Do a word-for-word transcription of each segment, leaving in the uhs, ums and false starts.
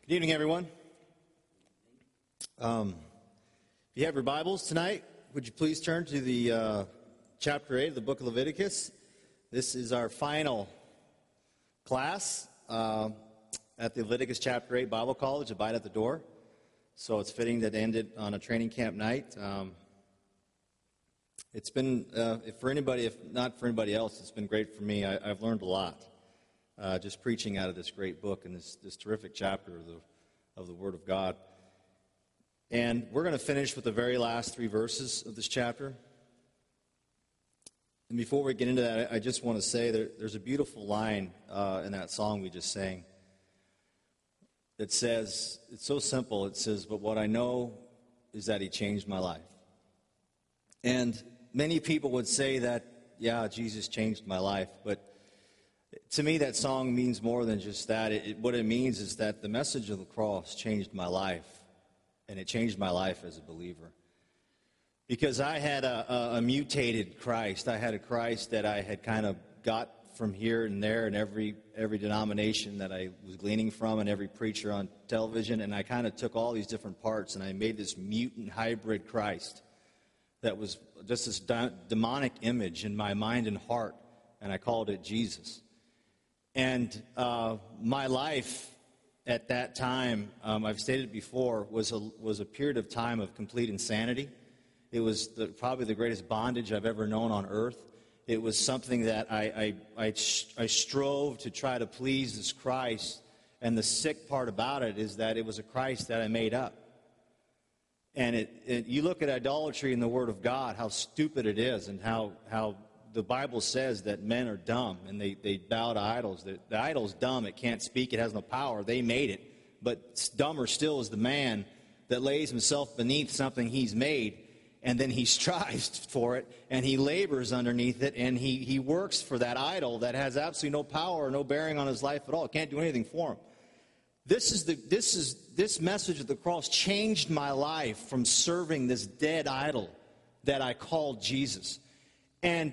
Good evening, everyone. Um, if you have your Bibles tonight, would you please turn to the uh, chapter eight of the book of Leviticus. This is our final class uh, at the Leviticus chapter eight Bible College, Abide at the Door. So it's fitting that it ended on a training camp night. Um, it's been, uh, if for anybody, if not for anybody else, it's been great for me. I, I've learned a lot. Uh, just preaching out of this great book and this, this terrific chapter of the, of the Word of God. And we're going to finish with the very last three verses of this chapter. And before we get into that, I just want to say that there's a beautiful line uh, in that song we just sang that says, it's so simple, it says, "But what I know is that He changed my life." And many people would say that, yeah, Jesus changed my life, but to me, that song means more than just that. It, it, what it means is that the message of the cross changed my life, and it changed my life as a believer. Because I had a, a, a mutated Christ. I had a Christ that I had kind of got from here and there in every, every denomination that I was gleaning from and every preacher on television, and I kind of took all these different parts, and I made this mutant hybrid Christ that was just this de- demonic image in my mind and heart, and I called it Jesus. And uh, my life at that time, um, I've stated it before, was a, was a period of time of complete insanity. It was the, probably the greatest bondage I've ever known on earth. It was something that I, I, I, I strove to try to please this Christ. And the sick part about it is that it was a Christ that I made up. And it, it, you look at idolatry in the Word of God, how stupid it is, and how how the Bible says that men are dumb and they, they bow to idols. The, the idol's dumb. It can't speak. It has no power. They made it. But dumber still is the man that lays himself beneath something he's made, and then he strives for it, and he labors underneath it, and he, he works for that idol that has absolutely no power or no bearing on his life at all. It can't do anything for him. This is the this is this message of the cross changed my life from serving this dead idol that I called Jesus. And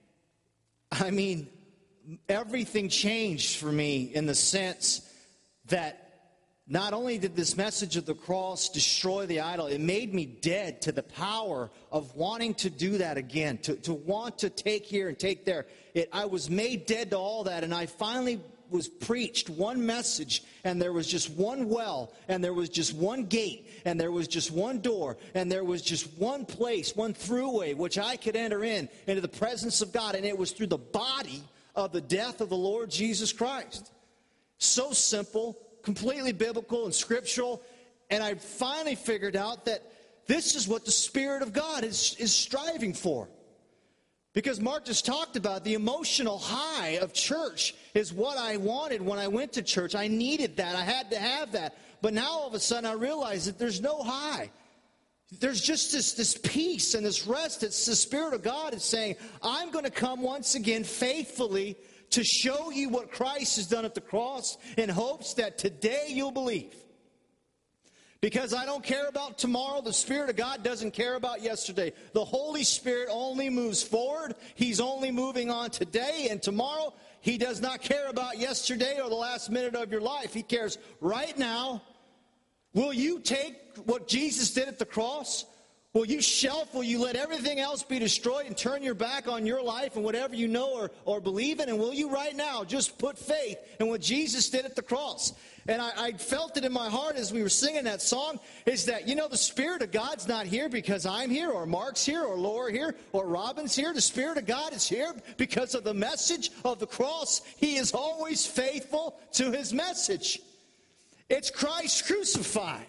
I mean, everything changed for me in the sense that not only did this message of the cross destroy the idol, it made me dead to the power of wanting to do that again, to, to want to take here and take there. It, I was made dead to all that, and I finally was preached one message, and there was just one well, and there was just one gate, and there was just one door, and there was just one place, one throughway, which I could enter in, into the presence of God, and it was through the body of the death of the Lord Jesus Christ. So simple, completely biblical and scriptural, and I finally figured out that this is what the Spirit of God is, is striving for. Because Mark just talked about the emotional high of church is what I wanted when I went to church. I needed that. I had to have that. But now all of a sudden I realize that there's no high. There's just this, this peace and this rest. It's the Spirit of God is saying, I'm going to come once again faithfully to show you what Christ has done at the cross in hopes that today you'll believe. Because I don't care about tomorrow. The Spirit of God doesn't care about yesterday. The Holy Spirit only moves forward. He's only moving on today and tomorrow. He does not care about yesterday or the last minute of your life. He cares right now. Will you take what Jesus did at the cross? Will you shelf, will you let everything else be destroyed and turn your back on your life and whatever you know or, or believe in? And will you right now just put faith in what Jesus did at the cross? And I, I felt it in my heart as we were singing that song, is that, you know, the Spirit of God's not here because I'm here or Mark's here or Laura here or Robin's here. The Spirit of God is here because of the message of the cross. He is always faithful to His message. It's Christ crucified.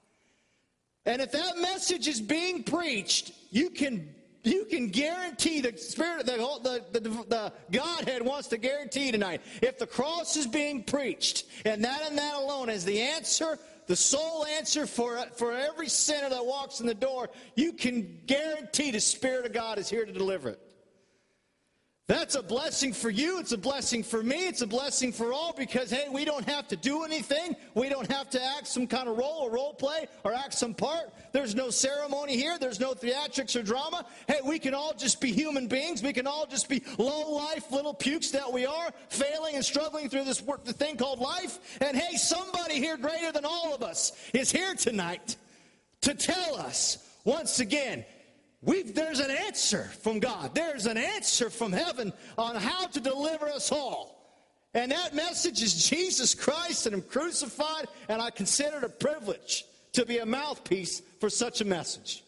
And if that message is being preached, you can you can guarantee the Spirit, the, the, the, the Godhead wants to guarantee tonight, if the cross is being preached, and that and that alone is the answer, the sole answer for, for every sinner that walks in the door, you can guarantee the Spirit of God is here to deliver it. That's a blessing for you. It's a blessing for me. It's a blessing for all because, hey, we don't have to do anything. We don't have to act some kind of role or role play or act some part. There's no ceremony here. There's no theatrics or drama. Hey, we can all just be human beings. We can all just be low-life little pukes that we are, failing and struggling through this work, the thing called life. And, hey, somebody here greater than all of us is here tonight to tell us once again, We've, there's an answer from God. There's an answer from heaven on how to deliver us all. And that message is Jesus Christ and Him crucified, and I consider it a privilege to be a mouthpiece for such a message.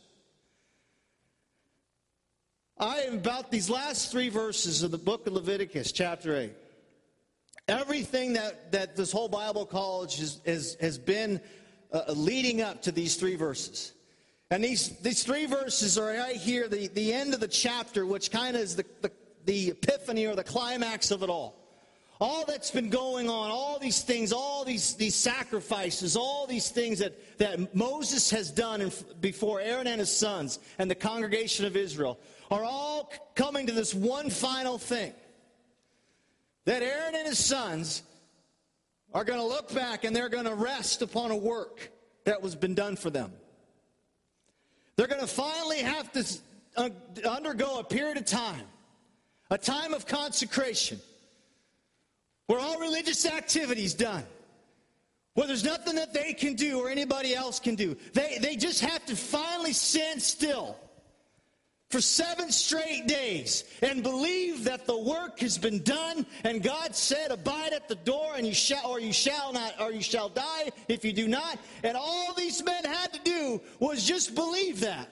I am about these last three verses of the book of Leviticus, chapter eight. Everything that, that this whole Bible college has, has, has been uh, leading up to these three verses. And these, these three verses are right here, the, the end of the chapter, which kind of is the, the, the epiphany or the climax of it all. All that's been going on, all these things, all these, these sacrifices, all these things that, that Moses has done in, before Aaron and his sons and the congregation of Israel are all coming to this one final thing. That Aaron and his sons are going to look back and they're going to rest upon a work that was been done for them. They're going to finally have to undergo a period of time, a time of consecration, where all religious activity is done, where there's nothing that they can do or anybody else can do. They, they just have to finally stand still for seven straight days and believe that the work has been done, and God said, abide at the door, and you shall, or you shall not, or you shall die if you do not. And all these men had to do was just believe that.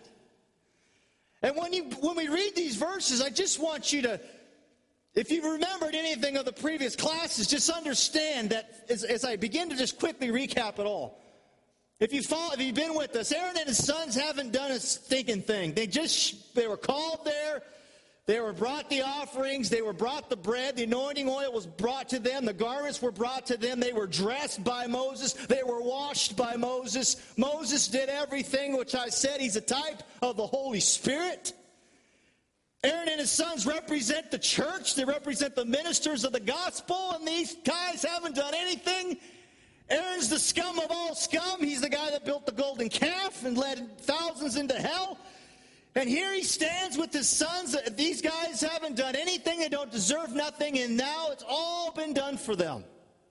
And when you when we read these verses, I just want you to, if you've remembered anything of the previous classes, just understand that as, as I begin to just quickly recap it all. If, you follow, if you've been with us, Aaron and his sons haven't done a stinking thing. They just, they were called there. They were brought the offerings. They were brought the bread. The anointing oil was brought to them. The garments were brought to them. They were dressed by Moses. They were washed by Moses. Moses did everything, which I said he's a type of the Holy Spirit. Aaron and his sons represent the church. They represent the ministers of the gospel. And these guys haven't done anything. Aaron's the scum of all scum. He's the guy that built the golden calf and led thousands into hell. And here he stands with his sons. These guys haven't done anything. They don't deserve nothing. And now it's all been done for them.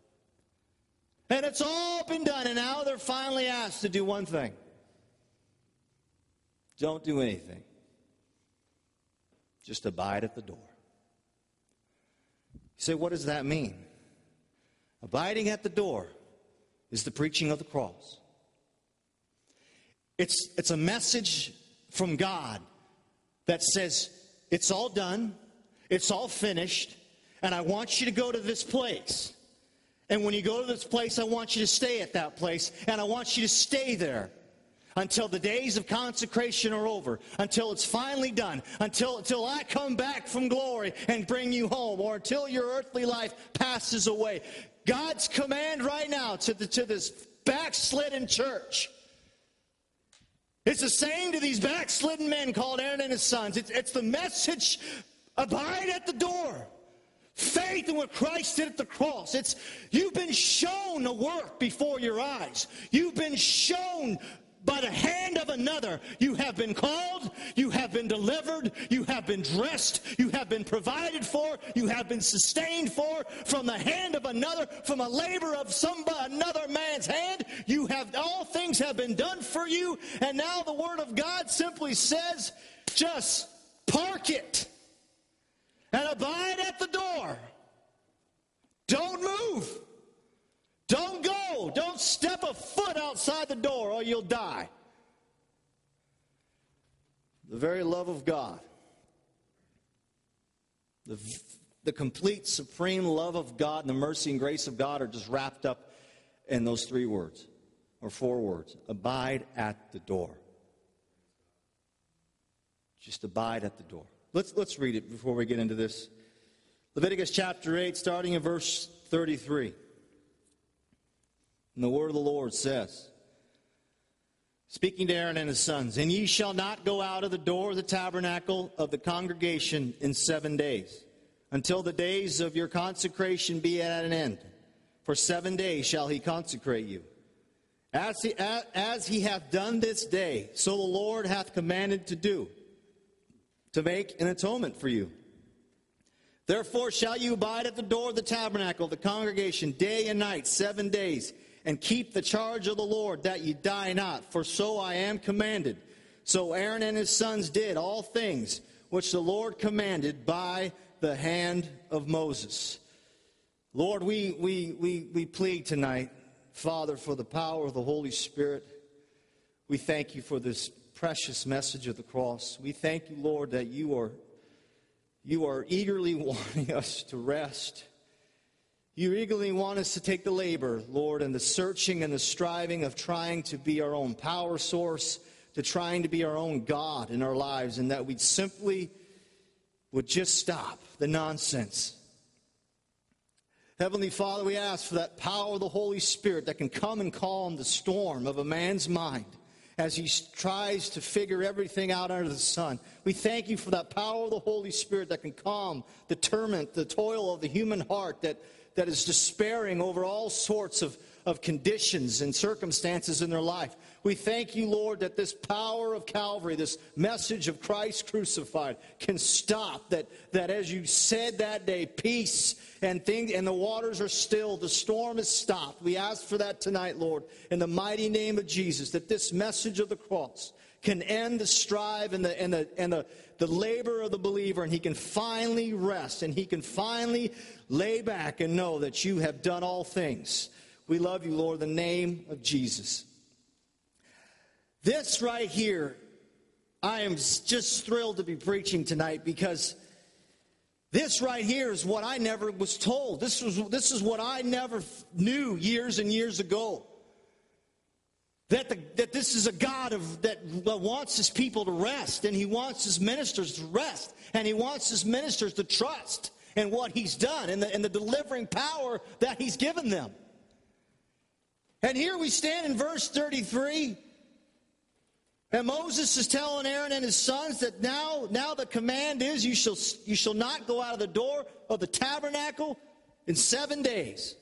And it's all been done. And now they're finally asked to do one thing. Don't do anything. Just abide at the door. You say, what does that mean? Abiding at the door is the preaching of the cross. It's, it's a message from God that says, it's all done, it's all finished, and I want you to go to this place. And when you go to this place, I want you to stay at that place, and I want you to stay there until the days of consecration are over, until it's finally done, until, until I come back from glory and bring you home, or until your earthly life passes away. God's command right now to, the, to this backslidden church. It's the same to these backslidden men called Aaron and his sons. It's, it's the message, abide at the door. Faith in what Christ did at the cross. It's, you've been shown a work before your eyes. You've been shown by the hand of another. You have been called, you have been delivered, you have been dressed, you have been provided for, you have been sustained for from the hand of another, from a labor of somebody, another man's hand. You have, all things have been done for you, and now the Word of God simply says, just park it and abide at the door. Don't move. Don't go. Don't step a foot outside the door or you'll die. The very love of God, the, the complete supreme love of God and the mercy and grace of God are just wrapped up in those three words or four words. Abide at the door. Just abide at the door. Let's, let's read it before we get into this. Leviticus chapter eight, starting in verse thirty-three. And the word of the Lord says, speaking to Aaron and his sons, and ye shall not go out of the door of the tabernacle of the congregation in seven days. until the days of your consecration be at an end. For seven days shall he consecrate you. As he, as he hath done this day, so the Lord hath commanded to do, to make an atonement for you. Therefore shall you abide at the door of the tabernacle of the congregation day and night, seven days, and keep the charge of the Lord, that ye die not, for so I am commanded. So Aaron and his sons did all things which the Lord commanded by the hand of Moses. Lord, we, we, we, we plead tonight, Father, for the power of the Holy Spirit. We thank you for this precious message of the cross. We thank you, Lord, that you are, you are eagerly wanting us to rest. You eagerly want us to take the labor, Lord, and the searching and the striving of trying to be our own power source, to trying to be our own God in our lives, and that we'd simply would just stop the nonsense. Heavenly Father, we ask for that power of the Holy Spirit that can come and calm the storm of a man's mind as he tries to figure everything out under the sun. We thank you for that power of the Holy Spirit that can calm the torment, the toil of the human heart that, that is despairing over all sorts of, of conditions and circumstances in their life. We thank you, Lord, that this power of Calvary, this message of Christ crucified, can stop. That, that as you said that day, peace and things, and the waters are still, the storm is stopped. We ask for that tonight, Lord, in the mighty name of Jesus, that this message of the cross can end the strive and the and the and the, the labor of the believer, and he can finally rest, and he can finally lay back and know that you have done all things. We love you, Lord, in the name of Jesus. This right here, I am just thrilled to be preaching tonight, because this right here is what I never was told. This was this is what I never knew years and years ago. That the, that this is a God of that wants his people to rest, and he wants his ministers to rest, and he wants his ministers to trust in what he's done and the, and the delivering power that he's given them. And here we stand in verse thirty-three. And Moses is telling Aaron and his sons that now, now the command is you shall, you shall not go out of the door of the tabernacle in seven days.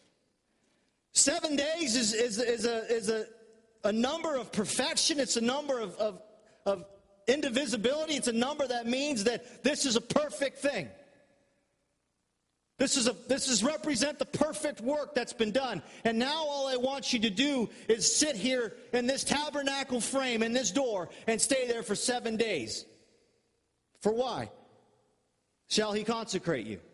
Seven days is, is, is, a, is a, a number of perfection. It's a number of, of, of indivisibility. It's a number that means that this is a perfect thing. This is a this is represent the perfect work that's been done. And now all I want you to do is sit here in this tabernacle frame, in this door, and stay there for seven days. For why? Shall he consecrate you?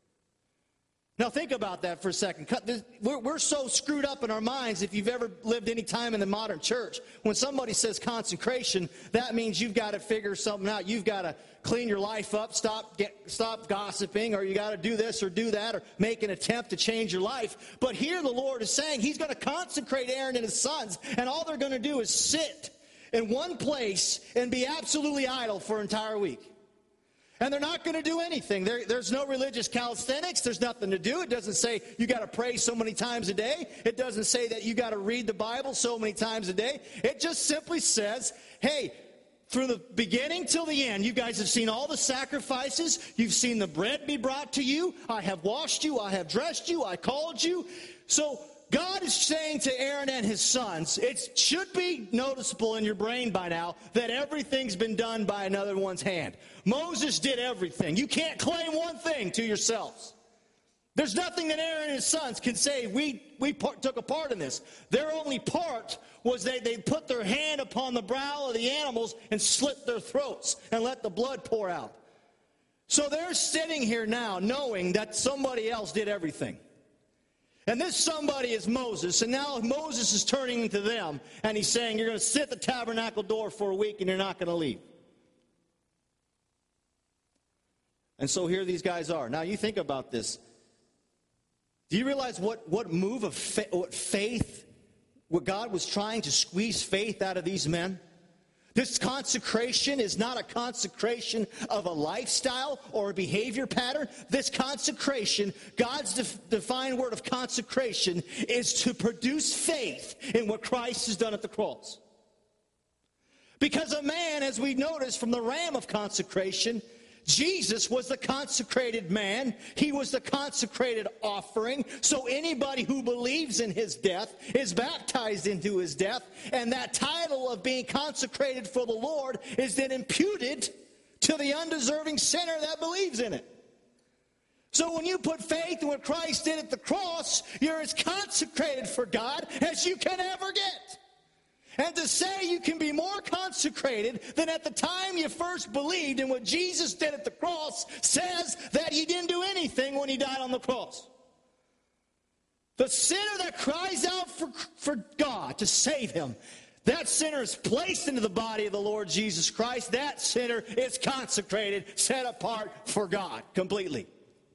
Now think about that for a second. We're, we're so screwed up in our minds, if you've ever lived any time in the modern church. When somebody says consecration, that means you've got to figure something out. You've got to clean your life up, stop get, stop gossiping, or you got to do this or do that, or make an attempt to change your life. But here the Lord is saying he's going to consecrate Aaron and his sons, and all they're going to do is sit in one place and be absolutely idle for an entire week. And they're not going to do anything. There, there's no religious calisthenics. There's nothing to do. It doesn't say you got to pray so many times a day. It doesn't say that you got to read the Bible so many times a day. It just simply says, hey, through the beginning till the end, you guys have seen all the sacrifices. You've seen the bread be brought to you. I have washed you. I have dressed you. I called you. So God is saying to Aaron and his sons, it should be noticeable in your brain by now that everything's been done by another one's hand. Moses did everything. You can't claim one thing to yourselves. There's nothing that Aaron and his sons can say, we, we part, took a part in this. Their only part was they, they put their hand upon the brow of the animals and slit their throats and let the blood pour out. So they're sitting here now knowing that somebody else did everything. And this somebody is Moses, and now Moses is turning to them, and he's saying, you're going to sit at the tabernacle door for a week, and you're not going to leave. And so here these guys are. Now you think about this. Do you realize what, what move of fa- what faith, what God was trying to squeeze faith out of these men? This consecration is not a consecration of a lifestyle or a behavior pattern. This consecration, God's def- defined word of consecration, is to produce faith in what Christ has done at the cross. Because a man, as we notice from the ram of consecration, Jesus was the consecrated man. He was the consecrated offering. So anybody who believes in his death is baptized into his death. And that title of being consecrated for the Lord is then imputed to the undeserving sinner that believes in it. So when you put faith in what Christ did at the cross, you're as consecrated for God as you can ever get. And to say you can be more consecrated than at the time you first believed in what Jesus did at the cross says that he didn't do anything when he died on the cross. The sinner that cries out for, for God to save him, that sinner is placed into the body of the Lord Jesus Christ. That sinner is consecrated, set apart for God completely.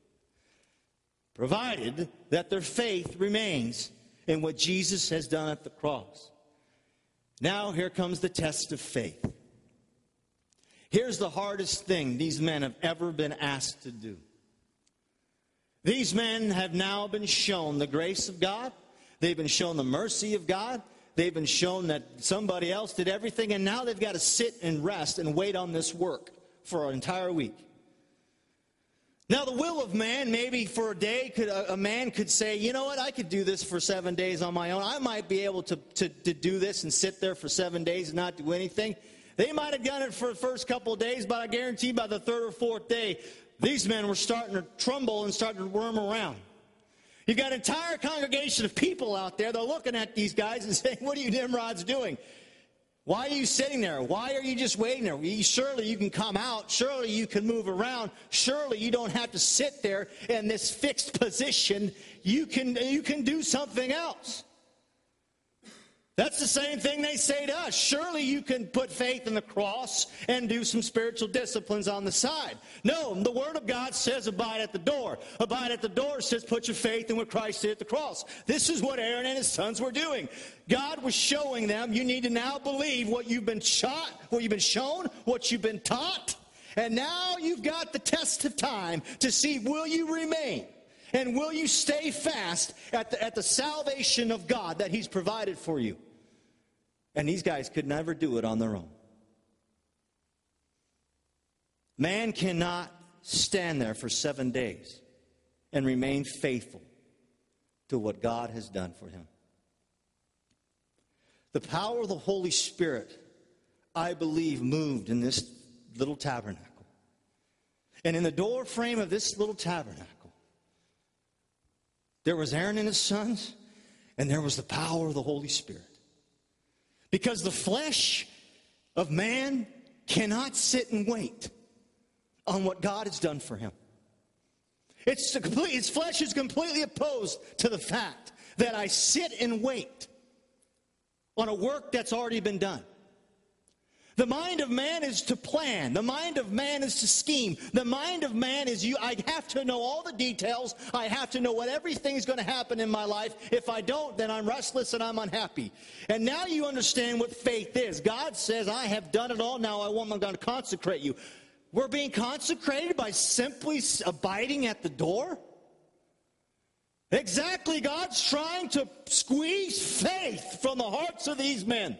Provided that their faith remains in what Jesus has done at the cross. Now here comes the test of faith. Here's the hardest thing these men have ever been asked to do. These men have now been shown the grace of God. They've been shown the mercy of God. They've been shown that somebody else did everything, and now they've got to sit and rest and wait on this work for an entire week. Now, the will of man, maybe for a day, could, a, a man could say, you know what, I could do this for seven days on my own. I might be able to, to, to do this and sit there for seven days and not do anything. They might have done it for the first couple of days, but I guarantee by the third or fourth day, these men were starting to tremble and starting to worm around. You've got an entire congregation of people out there. They're looking at these guys and saying, what are you Nimrods doing? Why are you sitting there? Why are you just waiting there? Surely you can come out. Surely you can move around. Surely you don't have to sit there in this fixed position. You can, you can do something else. That's the same thing they say to us. Surely you can put faith in the cross and do some spiritual disciplines on the side. No, the Word of God says abide at the door. Abide at the door says put your faith in what Christ did at the cross. This is what Aaron and his sons were doing. God was showing them you need to now believe what you've been shot, what you've been shown, what you've been taught. And now you've got the test of time to see will you remain. And will you stay fast at the, at the salvation of God that he's provided for you? And these guys could never do it on their own. Man cannot stand there for seven days and remain faithful to what God has done for him. The power of the Holy Spirit, I believe, moved in this little tabernacle. And in the door frame of this little tabernacle, there was Aaron and his sons, and there was the power of the Holy Spirit. Because the flesh of man cannot sit and wait on what God has done for him. It's complete, its flesh is completely opposed to the fact that I sit and wait on a work that's already been done. The mind of man is to plan. The mind of man is to scheme. The mind of man is you. I have to know all the details. I have to know what everything is going to happen in my life. If I don't, then I'm restless and I'm unhappy. And now you understand what faith is. God says, I have done it all. Now I want, I'm going to consecrate you. We're being consecrated by simply abiding at the door? Exactly. God's trying to squeeze faith from the hearts of these men.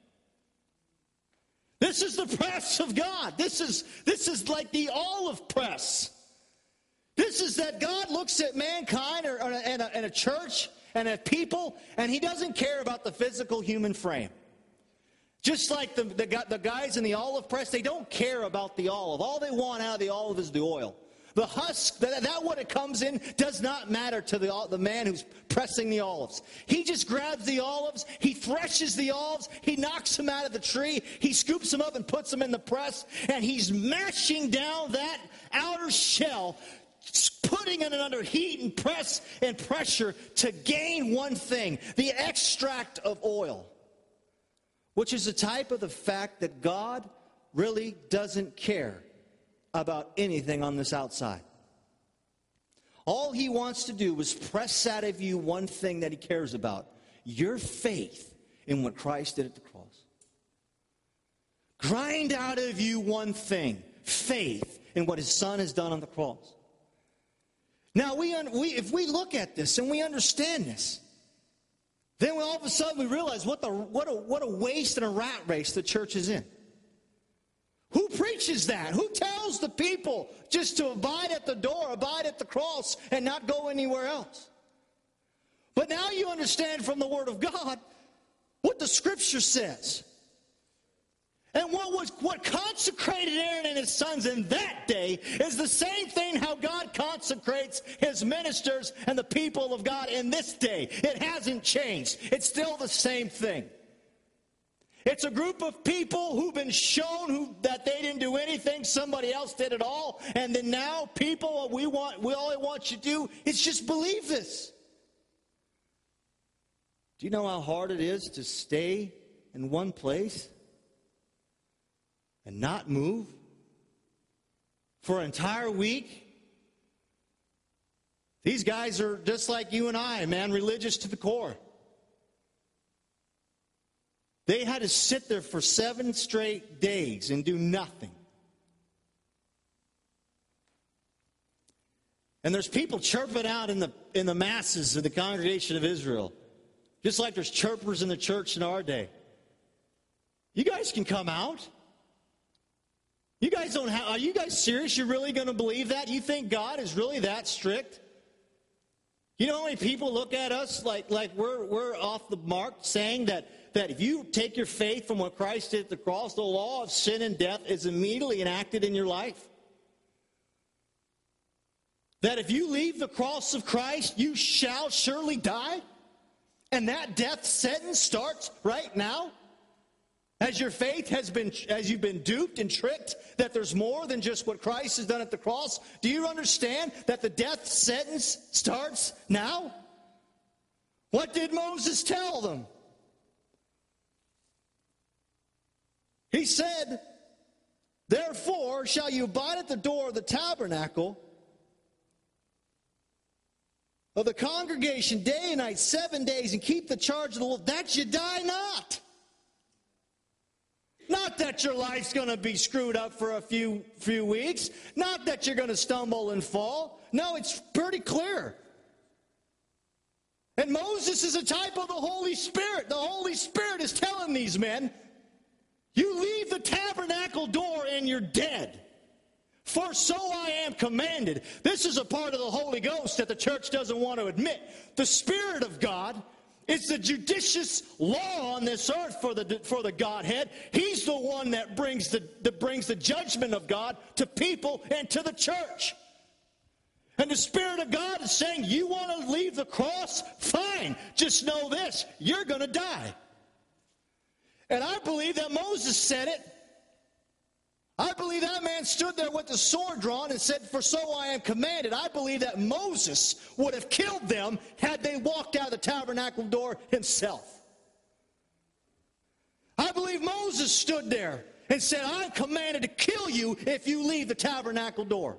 This is the press of God. This is, this is like the olive press. This is that God looks at mankind or, or, and, a, and a church and at people, and he doesn't care about the physical human frame. Just like the, the, the guys in the olive press, they don't care about the olive. All they want out of the olive is the oil. The husk, that, that what it comes in, does not matter to the, the man who's pressing the olives. He just grabs the olives, he threshes the olives, he knocks them out of the tree, he scoops them up and puts them in the press, and he's mashing down that outer shell, putting it under heat and press and pressure to gain one thing, the extract of oil, which is a type of the fact that God really doesn't care about anything on this outside. All he wants to do is press out of you one thing that he cares about, your faith in what Christ did at the cross. Grind out of you one thing, faith in what his son has done on the cross. Now, we, we if we look at this and we understand this, then all of a sudden we realize what, the, what, a, what a waste and a rat race the church is in. Who preaches that? Who tells the people just to abide at the door, abide at the cross, and not go anywhere else? But now you understand from the Word of God what the Scripture says. And what was what consecrated Aaron and his sons in that day is the same thing how God consecrates his ministers and the people of God in this day. It hasn't changed. It's still the same thing. It's a group of people who've been shown who, that they didn't do anything, somebody else did it all, and then now people, what we want, we all want you to do is just believe this. Do you know how hard it is to stay in one place and not move for an entire week? These guys are just like you and I, man, religious to the core. They had to sit there for seven straight days and do nothing. And there's people chirping out in the in the masses of the congregation of Israel, just like there's chirpers in the church in our day. You guys can come out. You guys don't have, are you guys serious? You're really going to believe that? You think God is really that strict? You know how many people look at us like, like we're, we're off the mark, saying that, that if you take your faith from what Christ did at the cross, the law of sin and death is immediately enacted in your life? That if you leave the cross of Christ, you shall surely die? And that death sentence starts right now? As your faith has been, as you've been duped and tricked, that there's more than just what Christ has done at the cross, do you understand that the death sentence starts now? What did Moses tell them? He said, therefore shall you abide at the door of the tabernacle of the congregation day and night, seven days, and keep the charge of the Lord, that you die not. Not that your life's going to be screwed up for a few, few weeks. Not that you're going to stumble and fall. No, it's pretty clear. And Moses is a type of the Holy Spirit. The Holy Spirit is telling these men, you leave the tabernacle door and you're dead. For so I am commanded. This is a part of the Holy Ghost that the church doesn't want to admit. The Spirit of God is the judicious law on this earth for the, for the Godhead. He's the one that brings the, that brings the judgment of God to people and to the church. And the Spirit of God is saying, you want to leave the cross? Fine. Just know this, you're going to die. And I believe that Moses said it. I believe that man stood there with the sword drawn and said, for so I am commanded. I believe that Moses would have killed them had they walked out of the tabernacle door himself. I believe Moses stood there and said, I'm commanded to kill you if you leave the tabernacle door.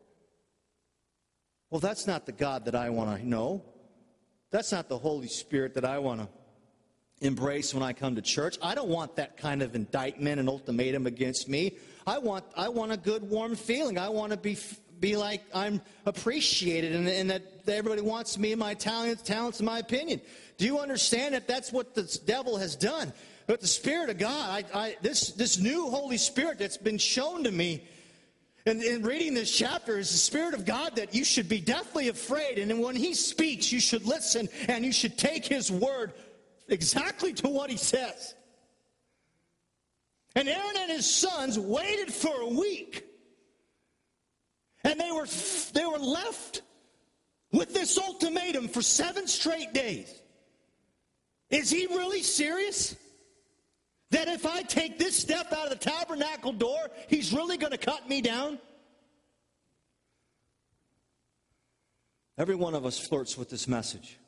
Well, that's not the God that I want to know. That's not the Holy Spirit that I want to embrace when I come to church. I don't want that kind of indictment and ultimatum against me. I want I want a good, warm feeling. I want to be be like I'm appreciated and, and that everybody wants me and my talents, talents and my opinion. Do you understand that that's what the devil has done? But the Spirit of God, I, I, this, this new Holy Spirit that's been shown to me in, in reading this chapter is the Spirit of God that you should be deathly afraid. And when He speaks, you should listen and you should take His word exactly to what He says. And Aaron and his sons waited for a week. And they were, they were left with this ultimatum for seven straight days. Is he really serious? That if I take this step out of the tabernacle door, he's really going to cut me down? Every one of us flirts with this message.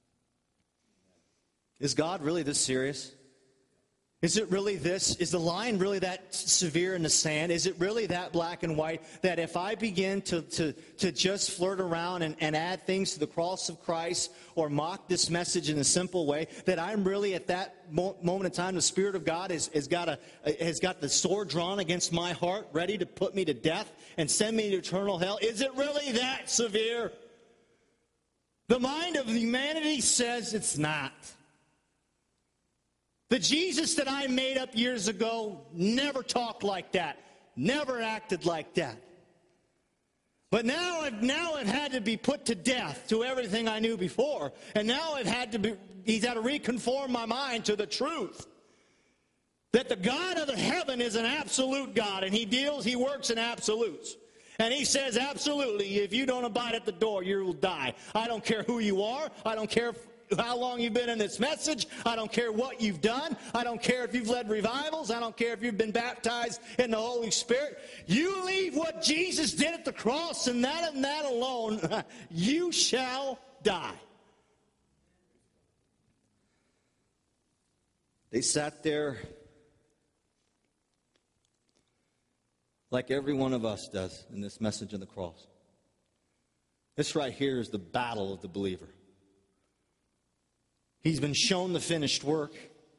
Is God really this serious? Is it really this? Is the line really that severe in the sand? Is it really that black and white that if I begin to, to, to just flirt around and, and add things to the cross of Christ or mock this message in a simple way, that I'm really at that mo- moment in time, the Spirit of God has, has, got a, has got the sword drawn against my heart, ready to put me to death and send me to eternal hell? Is it really that severe? The mind of humanity says it's not. The Jesus that I made up years ago never talked like that. Never acted like that. But now I've, now I've had to be put to death to everything I knew before. And now I've had to be, he's had to reconform my mind to the truth. That the God of the heaven is an absolute God, and he deals, he works in absolutes. And he says, absolutely, if you don't abide at the door, you will die. I don't care who you are. I don't care how long you've been in this message. I don't care what you've done. I don't care if you've led revivals. I don't care if you've been baptized in the Holy Spirit. You leave what Jesus did at the cross, and that and that alone, you shall die. They sat there like every one of us does in this message of the cross. This right here is the battle of the believer. He's been shown the finished work.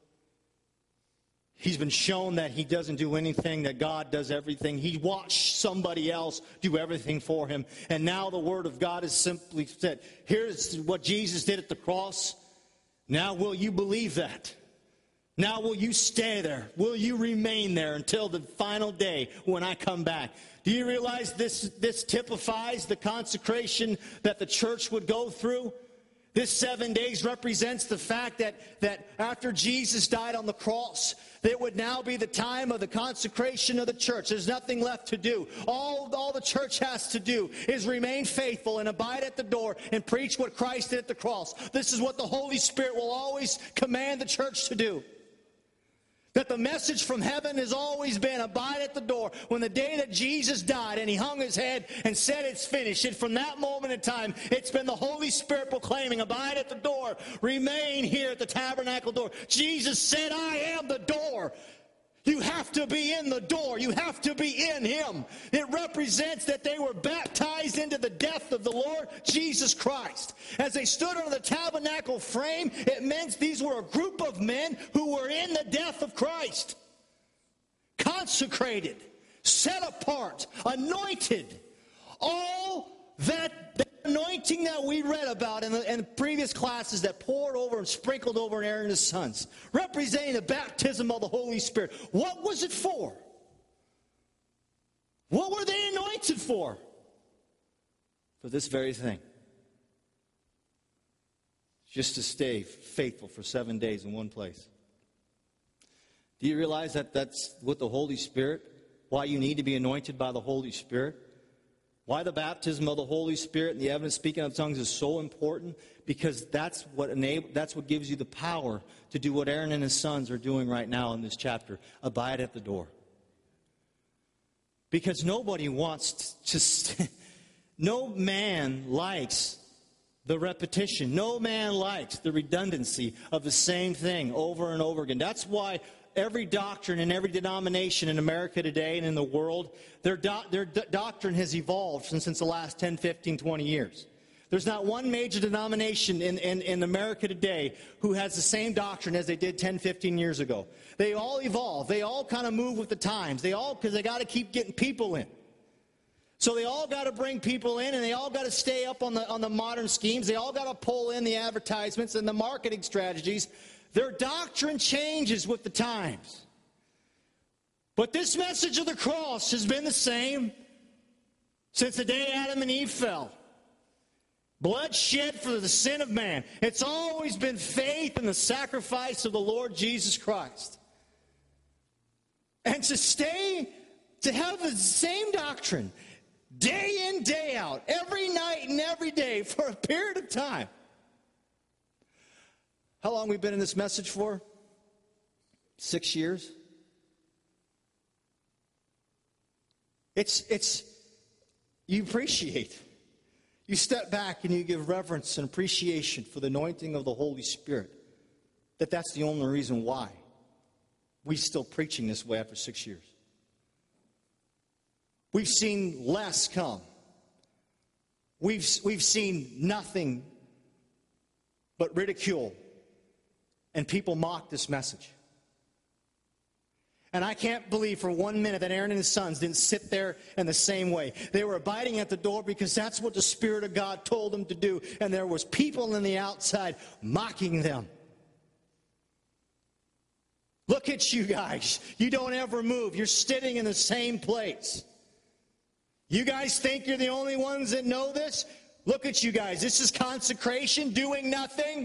He's been shown that he doesn't do anything, that God does everything. He watched somebody else do everything for him. And now the Word of God is simply said, here's what Jesus did at the cross. Now will you believe that? Now will you stay there? Will you remain there until the final day when I come back? Do you realize this, this typifies the consecration that the church would go through? This seven days represents the fact that, that after Jesus died on the cross, it would now be the time of the consecration of the church. There's nothing left to do. All, all the church has to do is remain faithful and abide at the door and preach what Christ did at the cross. This is what the Holy Spirit will always command the church to do. That the message from heaven has always been, abide at the door. When the day that Jesus died and he hung his head and said it's finished, and from that moment in time, it's been the Holy Spirit proclaiming, abide at the door, remain here at the tabernacle door. Jesus said, I am the door. You have to be in the door. You have to be in him. It represents that they were baptized into the death of the Lord Jesus Christ. As they stood under the tabernacle frame, it meant these were a group of men who were in the death of Christ. Consecrated, set apart, anointed. All that, that anointing that we read about in the, in the previous classes that poured over and sprinkled over Aaron and his sons, representing the baptism of the Holy Spirit. What was it for? What were they anointed for? For this very thing. Just to stay faithful for seven days in one place. Do you realize that that's what the Holy Spirit, why you need to be anointed by the Holy Spirit? Why the baptism of the Holy Spirit and the evidence speaking of tongues is so important? Because that's what enable, that's what gives you the power to do what Aaron and his sons are doing right now in this chapter. Abide at the door. Because nobody wants to, st- no man likes the repetition. No man likes the redundancy of the same thing over and over again. That's why every doctrine and every denomination in America today and in the world, their, do, their do, doctrine has evolved since, since the last ten, fifteen, twenty years. There's not one major denomination in, in, in America today who has the same doctrine as they did ten, fifteen years ago. They all evolve. They all kind of move with the times. They all, because they got to keep getting people in. So they all got to bring people in, and they all got to stay up on the, on the modern schemes. They all got to pull in the advertisements and the marketing strategies. Their doctrine changes with the times. But this message of the cross has been the same since the day Adam and Eve fell. Blood shed for the sin of man. It's always been faith in the sacrifice of the Lord Jesus Christ. And to stay, to have the same doctrine, day in, day out, every night and every day for a period of time. How long have we been in this message for? Six years? It's, it's, you appreciate. You step back and you give reverence and appreciation for the anointing of the Holy Spirit. That that's the only reason why we're still preaching this way after six years. We've seen less come. We've, we've seen nothing but ridicule. And people mock this message. And I can't believe for one minute that Aaron and his sons didn't sit there in the same way. They were abiding at the door because that's what the Spirit of God told them to do. And there was people on the outside mocking them. Look Look at you guys. You don't ever move. You're sitting in the same place. You guys think you're the only ones that know this? Look at you guys. This is consecration, doing nothing.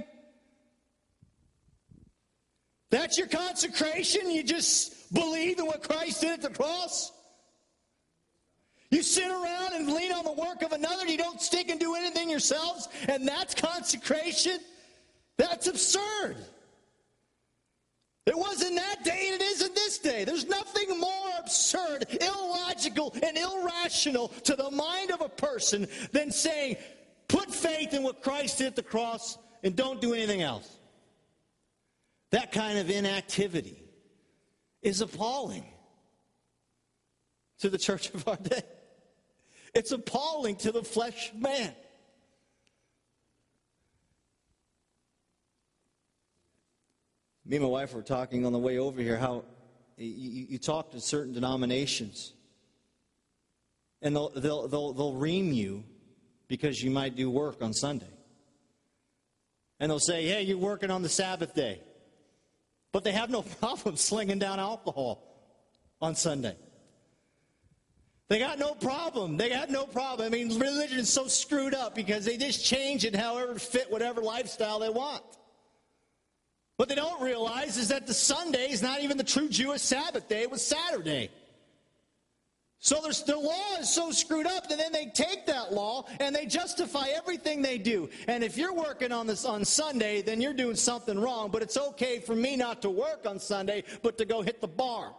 That's your consecration? You just believe in what Christ did at the cross? You sit around and lean on the work of another and you don't stick and do anything yourselves, and that's consecration? That's absurd. It wasn't that day and it isn't this day. There's nothing more absurd, illogical, and irrational to the mind of a person than saying, put faith in what Christ did at the cross and don't do anything else. That kind of inactivity is appalling to the church of our day. It's appalling to the flesh of man. Me and my wife were talking on the way over here how you, you talk to certain denominations and they'll, they'll, they'll, they'll ream you because you might do work on Sunday. And they'll say, hey, you're working on the Sabbath day. But they have no problem slinging down alcohol on Sunday. They got no problem. They got no problem. I mean, religion is so screwed up because they just change it however fit whatever lifestyle they want. What they don't realize is that the Sunday is not even the true Jewish Sabbath day. It was Saturday. So their law is so screwed up that then they take that law and they justify everything they do. And if you're working on this on Sunday, then you're doing something wrong. But it's okay for me not to work on Sunday, but to go hit the bar.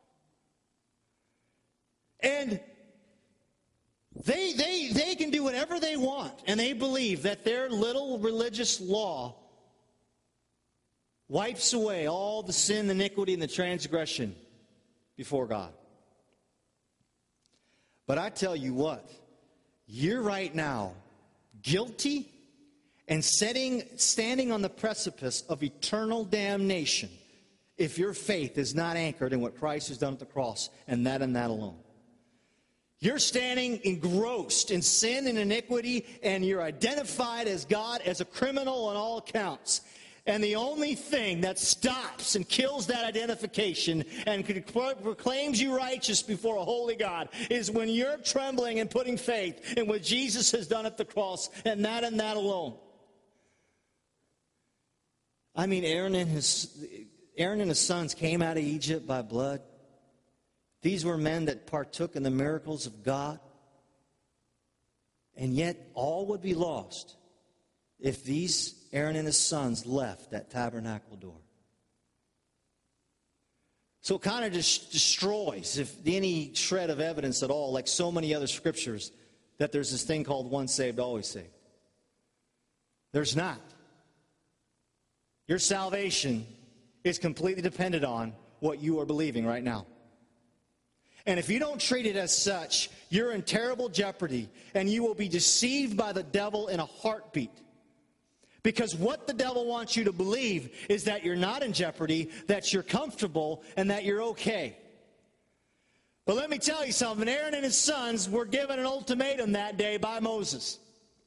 And they, they, they can do whatever they want. And they believe that their little religious law wipes away all the sin, the iniquity, and the transgression before God. But I tell you what, you're right now guilty and setting, standing on the precipice of eternal damnation if your faith is not anchored in what Christ has done at the cross and that and that alone. You're standing engrossed in sin and iniquity, and you're identified as God as a criminal on all accounts. And the only thing that stops and kills that identification and proclaims you righteous before a holy God is when you're trembling and putting faith in what Jesus has done at the cross, and that and that alone. I mean, Aaron and his, Aaron and his sons came out of Egypt by blood. These were men that partook in the miracles of God. And yet all would be lost if these Aaron and his sons left that tabernacle door. So it kind of just destroys, if any shred of evidence at all, like so many other scriptures, that there's this thing called once saved, always saved. There's not. Your salvation is completely dependent on what you are believing right now. And if you don't treat it as such, you're in terrible jeopardy, and you will be deceived by the devil in a heartbeat. Because what the devil wants you to believe is that you're not in jeopardy, that you're comfortable, and that you're okay. But let me tell you something. Aaron and his sons were given an ultimatum that day by Moses.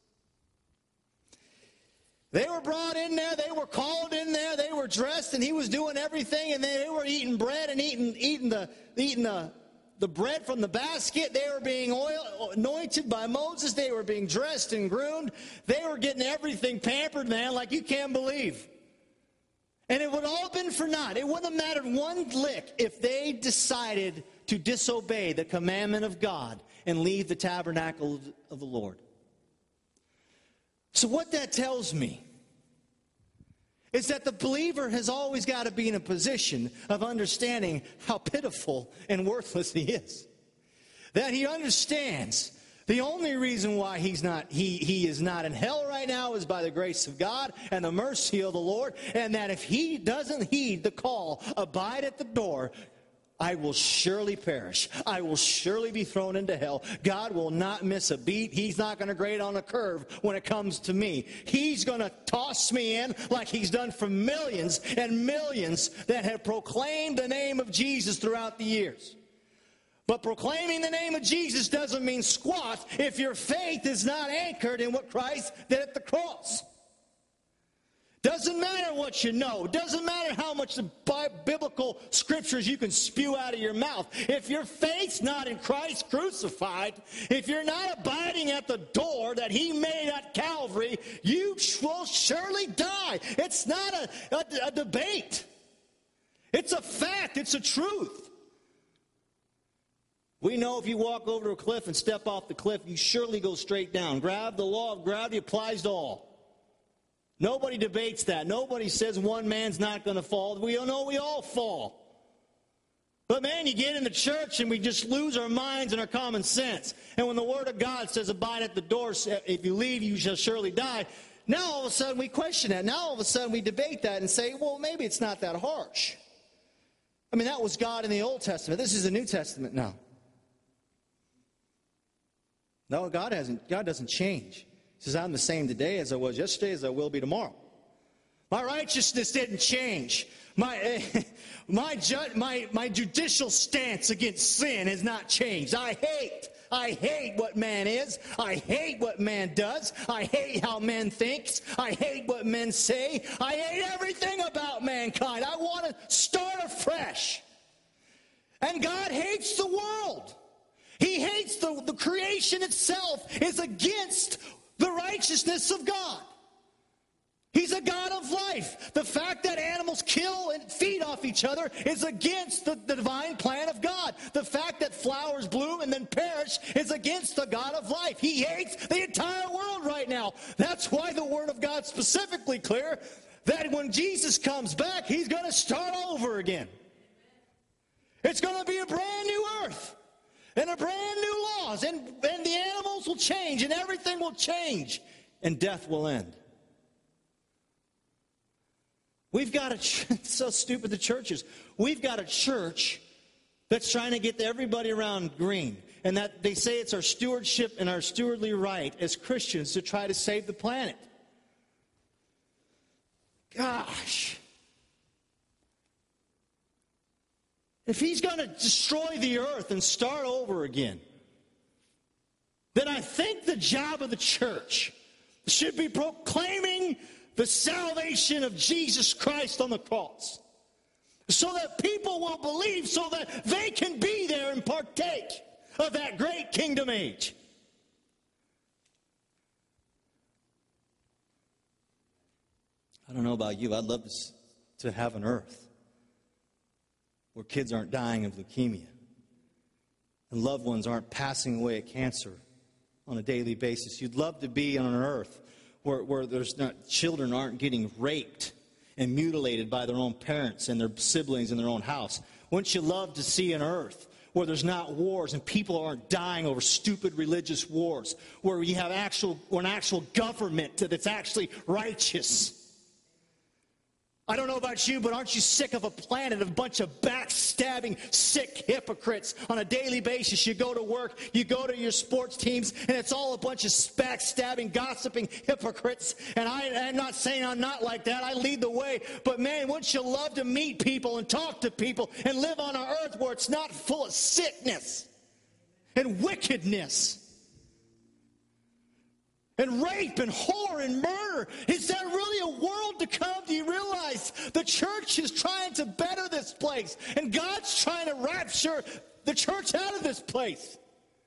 They were brought in there. They were called in there. They were dressed, and he was doing everything. And they were eating bread and eating, eating the, eating the, the bread from the basket. They were being oil, anointed by Moses. They were being dressed and groomed. They were getting everything pampered, man, like you can't believe. And it would all have been for naught. It wouldn't have mattered one lick if they decided to disobey the commandment of God and leave the tabernacle of the Lord. So what that tells me is that the believer has always got to be in a position of understanding how pitiful and worthless he is. That he understands the only reason why he's not, he, he is not in hell right now is by the grace of God and the mercy of the Lord. And that if he doesn't heed the call, abide at the door, I will surely perish. I will surely be thrown into hell. God will not miss a beat. He's not going to grade on a curve when it comes to me. He's going to toss me in like he's done for millions and millions that have proclaimed the name of Jesus throughout the years. But proclaiming the name of Jesus doesn't mean squat if your faith is not anchored in what Christ did at the cross. Doesn't matter what you know. Doesn't matter how much the biblical scriptures you can spew out of your mouth. If your faith's not in Christ crucified, if you're not abiding at the door that he made at Calvary, you will surely die. It's not a, a, a debate. It's a fact. It's a truth. We know if you walk over to a cliff and step off the cliff, you surely go straight down. Grab the law of gravity applies to all. Nobody debates that. Nobody says one man's not going to fall. We all know we all fall. But man, you get in the church and we just lose our minds and our common sense. And when the Word of God says, abide at the door, if you leave, you shall surely die. Now all of a sudden we question that. Now all of a sudden we debate that and say, well, maybe it's not that harsh. I mean, that was God in the Old Testament. This is the New Testament now. No, God hasn't. God doesn't change. He says, I'm the same today as I was yesterday, as I will be tomorrow. My righteousness didn't change. My, uh, my, ju- my, my judicial stance against sin has not changed. I hate, I hate what man is. I hate what man does. I hate how man thinks. I hate what men say. I hate everything about mankind. I want to start afresh. And God hates the world. He hates the, the creation itself is against the righteousness of God. He's a God of life. The fact that animals kill and feed off each other is against the, the divine plan of God. The fact that flowers bloom and then perish is against the God of life. He hates the entire world right now. That's why the Word of God is specifically clear that when Jesus comes back, he's going to start over again. It's going to be a brand new earth. And a brand new laws, and, and the animals will change, and everything will change, and death will end. We've got a, it's so stupid the church is. We've got a church that's trying to get everybody around green, and that they say it's our stewardship and our stewardly right as Christians to try to save the planet. Gosh. If he's going to destroy the earth and start over again, then I think the job of the church should be proclaiming the salvation of Jesus Christ on the cross, so that people will believe, so that they can be there and partake of that great kingdom age. I don't know about you. I'd love to, to have an earth where kids aren't dying of leukemia and loved ones aren't passing away of cancer on a daily basis. You'd love to be on an earth where, where there's not, children aren't getting raped and mutilated by their own parents and their siblings in their own house. Wouldn't you love to see an earth where there's not wars and people aren't dying over stupid religious wars, where we have actual, or an actual government that's actually righteous? I don't know about you, but aren't you sick of a planet of a bunch of backstabbing, sick hypocrites on a daily basis? You go to work, you go to your sports teams, and it's all a bunch of backstabbing, gossiping hypocrites. And I, I'm not saying I'm not like that. I lead the way. But man, wouldn't you love to meet people and talk to people and live on an earth where it's not full of sickness and wickedness and rape and horror and murder? Is that really a world to come? Do you realize the church is trying to better this place, and God's trying to rapture the church out of this place?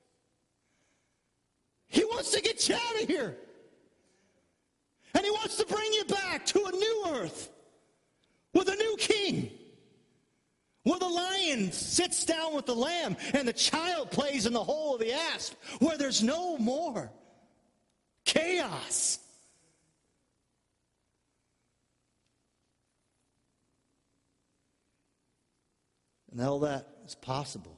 He wants to get you out of here. And he wants to bring you back to a new earth with a new king, where the lion sits down with the lamb and the child plays in the hole of the asp, where there's no more chaos. And all that is possible.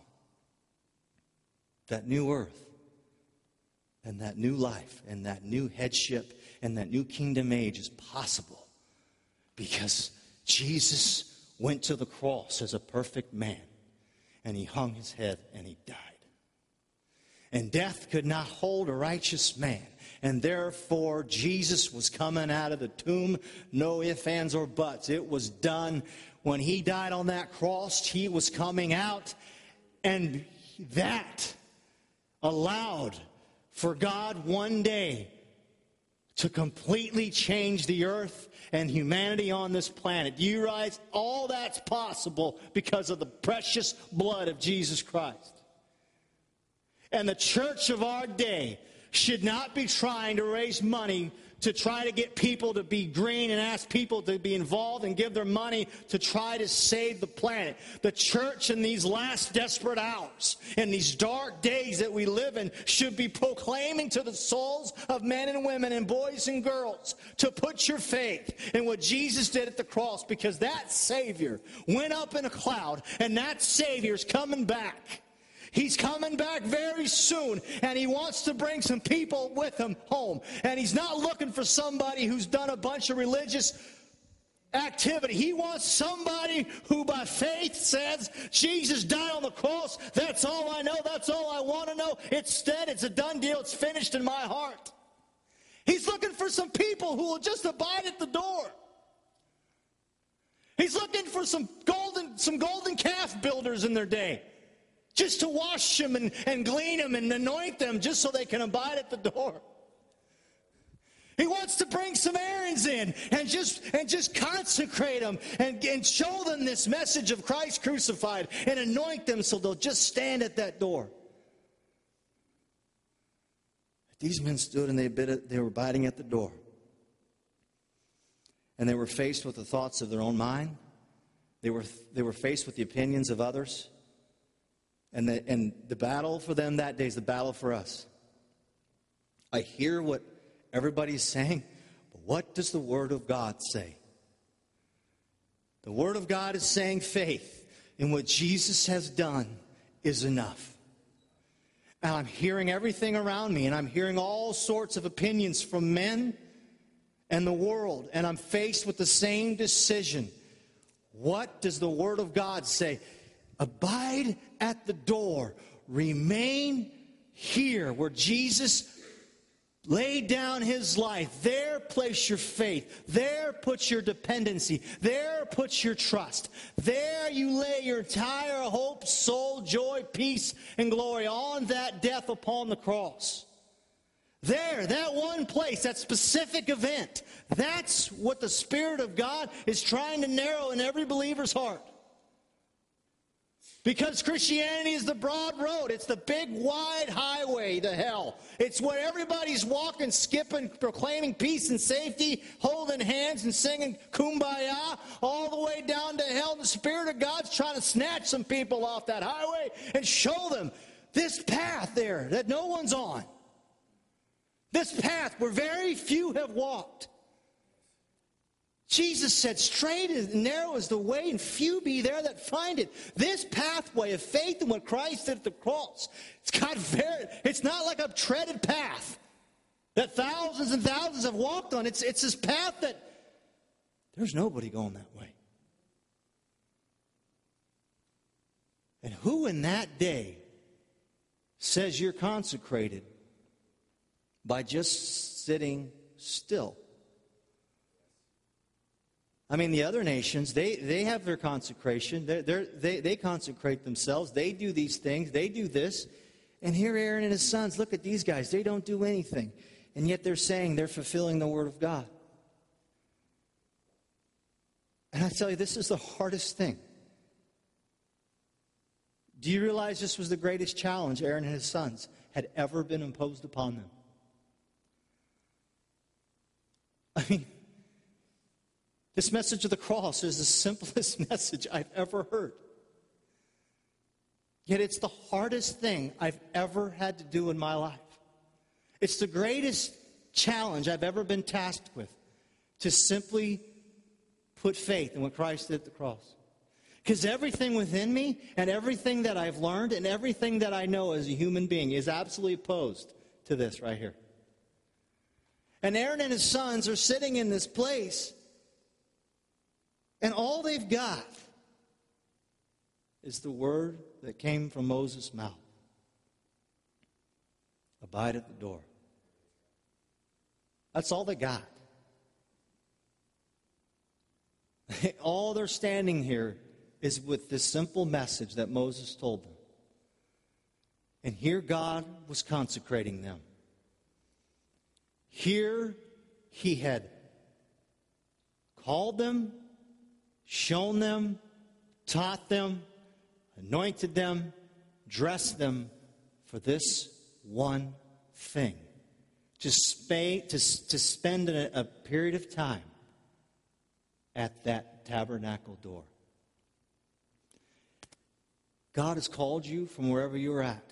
That new earth and that new life and that new headship and that new kingdom age is possible because Jesus went to the cross as a perfect man, and he hung his head and he died. And death could not hold a righteous man. And therefore, Jesus was coming out of the tomb. No ifs, ands, or buts. It was done. When he died on that cross, he was coming out. And that allowed for God one day to completely change the earth and humanity on this planet. Do you realize all that's possible because of the precious blood of Jesus Christ? And the church of our day should not be trying to raise money to try to get people to be green and ask people to be involved and give their money to try to save the planet. The church in these last desperate hours, in these dark days that we live in, should be proclaiming to the souls of men and women and boys and girls to put your faith in what Jesus did at the cross, because that Savior went up in a cloud, and that Savior's coming back. He's coming back very soon, and he wants to bring some people with him home. And he's not looking for somebody who's done a bunch of religious activity. He wants somebody who by faith says, Jesus died on the cross. That's all I know. That's all I want to know. Instead, it's a done deal. It's finished in my heart. He's looking for some people who will just abide at the door. He's looking for some golden, some golden calf builders in their day, just to wash them and, and glean them and anoint them just so they can abide at the door. He wants to bring some Aarons in and just and just consecrate them and, and show them this message of Christ crucified and anoint them so they'll just stand at that door. These men stood and they, bid, they were abiding at the door. And they were faced with the thoughts of their own mind. They were, they were faced with the opinions of others. And the, and the battle for them that day is the battle for us. I hear what everybody's saying, but what does the Word of God say? The Word of God is saying faith in what Jesus has done is enough. And I'm hearing everything around me, and I'm hearing all sorts of opinions from men and the world, and I'm faced with the same decision. What does the Word of God say? Abide at the door. Remain here where Jesus laid down his life. There place your faith. There put your dependency. There put your trust. There you lay your entire hope, soul, joy, peace, and glory on that death upon the cross. There, that one place, that specific event, that's what the Spirit of God is trying to narrow in every believer's heart. Because Christianity is the broad road. It's the big, wide highway to hell. It's where everybody's walking, skipping, proclaiming peace and safety, holding hands and singing Kumbaya all the way down to hell. The Spirit of God's trying to snatch some people off that highway and show them this path there that no one's on. This path where very few have walked. Jesus said, straight and narrow is the way, and few be there that find it. This pathway of faith in what Christ did at the cross, it's got very, it's not like a treaded path that thousands and thousands have walked on. It's, it's this path that there's nobody going that way. And who in that day says you're consecrated by just sitting still? I mean, the other nations, they, they have their consecration. They're, they're, they they consecrate themselves. They do these things. They do this. And here Aaron and his sons, look at these guys. They don't do anything. And yet they're saying they're fulfilling the Word of God. And I tell you, this is the hardest thing. Do you realize this was the greatest challenge Aaron and his sons had ever been imposed upon them? I mean, this message of the cross is the simplest message I've ever heard. Yet it's the hardest thing I've ever had to do in my life. It's the greatest challenge I've ever been tasked with, to simply put faith in what Christ did at the cross. Because everything within me and everything that I've learned and everything that I know as a human being is absolutely opposed to this right here. And Aaron and his sons are sitting in this place, and all they've got is the word that came from Moses' mouth. Abide at the door. That's all they got. All they're standing here is with this simple message that Moses told them. And here God was consecrating them. Here He had called them, shown them, taught them, anointed them, dressed them for this one thing. To, spa- to, to spend a, a period of time at that tabernacle door. God has called you from wherever you're at.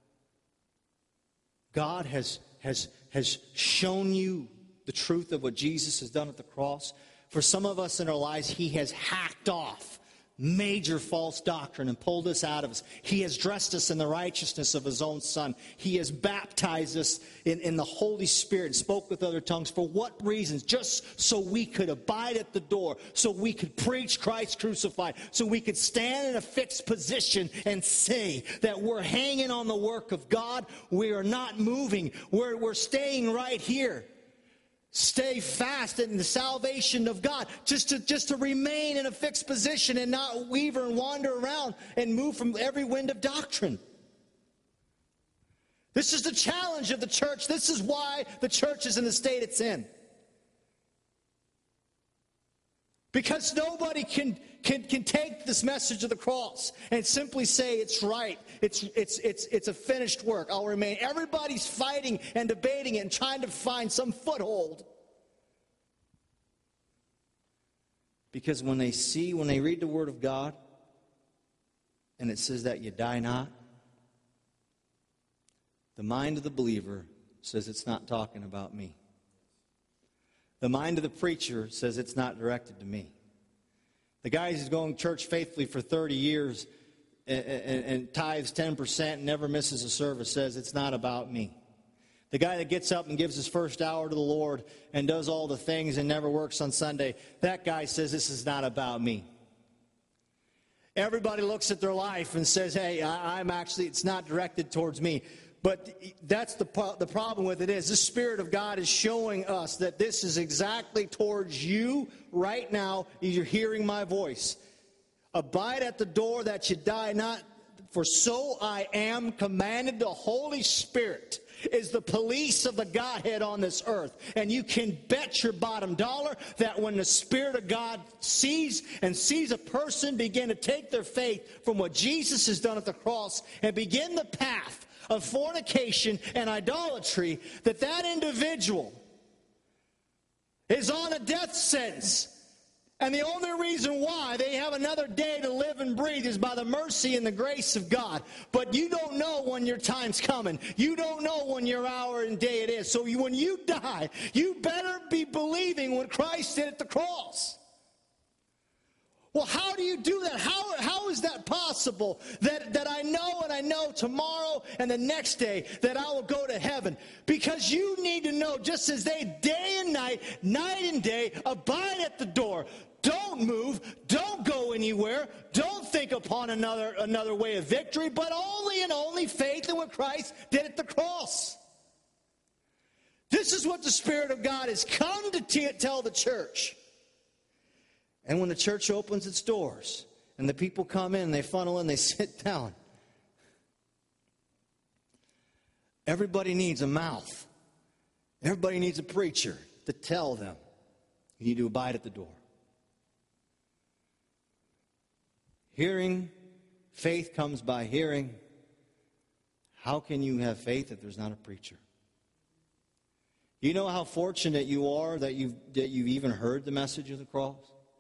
God has, has, has shown you the truth of what Jesus has done at the cross. For some of us in our lives, He has hacked off major false doctrine and pulled us out of us. He has dressed us in the righteousness of His own Son. He has baptized us in, in the Holy Spirit and spoke with other tongues. For what reasons? Just so we could abide at the door, so we could preach Christ crucified, so we could stand in a fixed position and say that we're hanging on the work of God. We are not moving. We're, we're staying right here. Stay fast in the salvation of God. Just to, just to remain in a fixed position and not weaver and wander around and move from every wind of doctrine. This is the challenge of the church. This is why the church is in the state it's in. Because nobody can, can, can take this message of the cross and simply say it's right. It's, it's, it's, it's a finished work. I'll remain. Everybody's fighting and debating it and trying to find some foothold. Because when they see, when they read the Word of God, and it says that you die not, the mind of the believer says it's not talking about me. The mind of the preacher says it's not directed to me. The guy who's going to church faithfully for thirty years and, and, and tithes ten percent and never misses a service says it's not about me. The guy that gets up and gives his first hour to the Lord and does all the things and never works on Sunday, that guy says this is not about me. Everybody looks at their life and says, hey, I, I'm actually, it's not directed towards me. But that's the, the problem with it is the Spirit of God is showing us that this is exactly towards you right now. You're hearing my voice. Abide at the door that you die not, for so I am commanded. The Holy Spirit is the police of the Godhead on this earth. And you can bet your bottom dollar that when the Spirit of God sees and sees a person begin to take their faith from what Jesus has done at the cross and begin the path of fornication and idolatry, that that individual is on a death sentence. And the only reason why they have another day to live and breathe is by the mercy and the grace of God. But you don't know when your time's coming. You don't know when your hour and day it is. So you, when you die, you better be believing what Christ did at the cross. Well, how do you do that? How, how is that possible that, that I know and I know tomorrow and the next day that I will go to heaven? Because you need to know, just as they day and night, night and day, abide at the door. Don't move. Don't go anywhere. Don't think upon another, another way of victory, but only and only faith in what Christ did at the cross. This is what the Spirit of God has come to t- tell the church. And when the church opens its doors and the people come in, they funnel in, they sit down. Everybody needs a mouth. Everybody needs a preacher to tell them, you need to abide at the door. Hearing, faith comes by hearing. How can you have faith if there's not a preacher? You know how fortunate you are that you've, that you've even heard the message of the cross?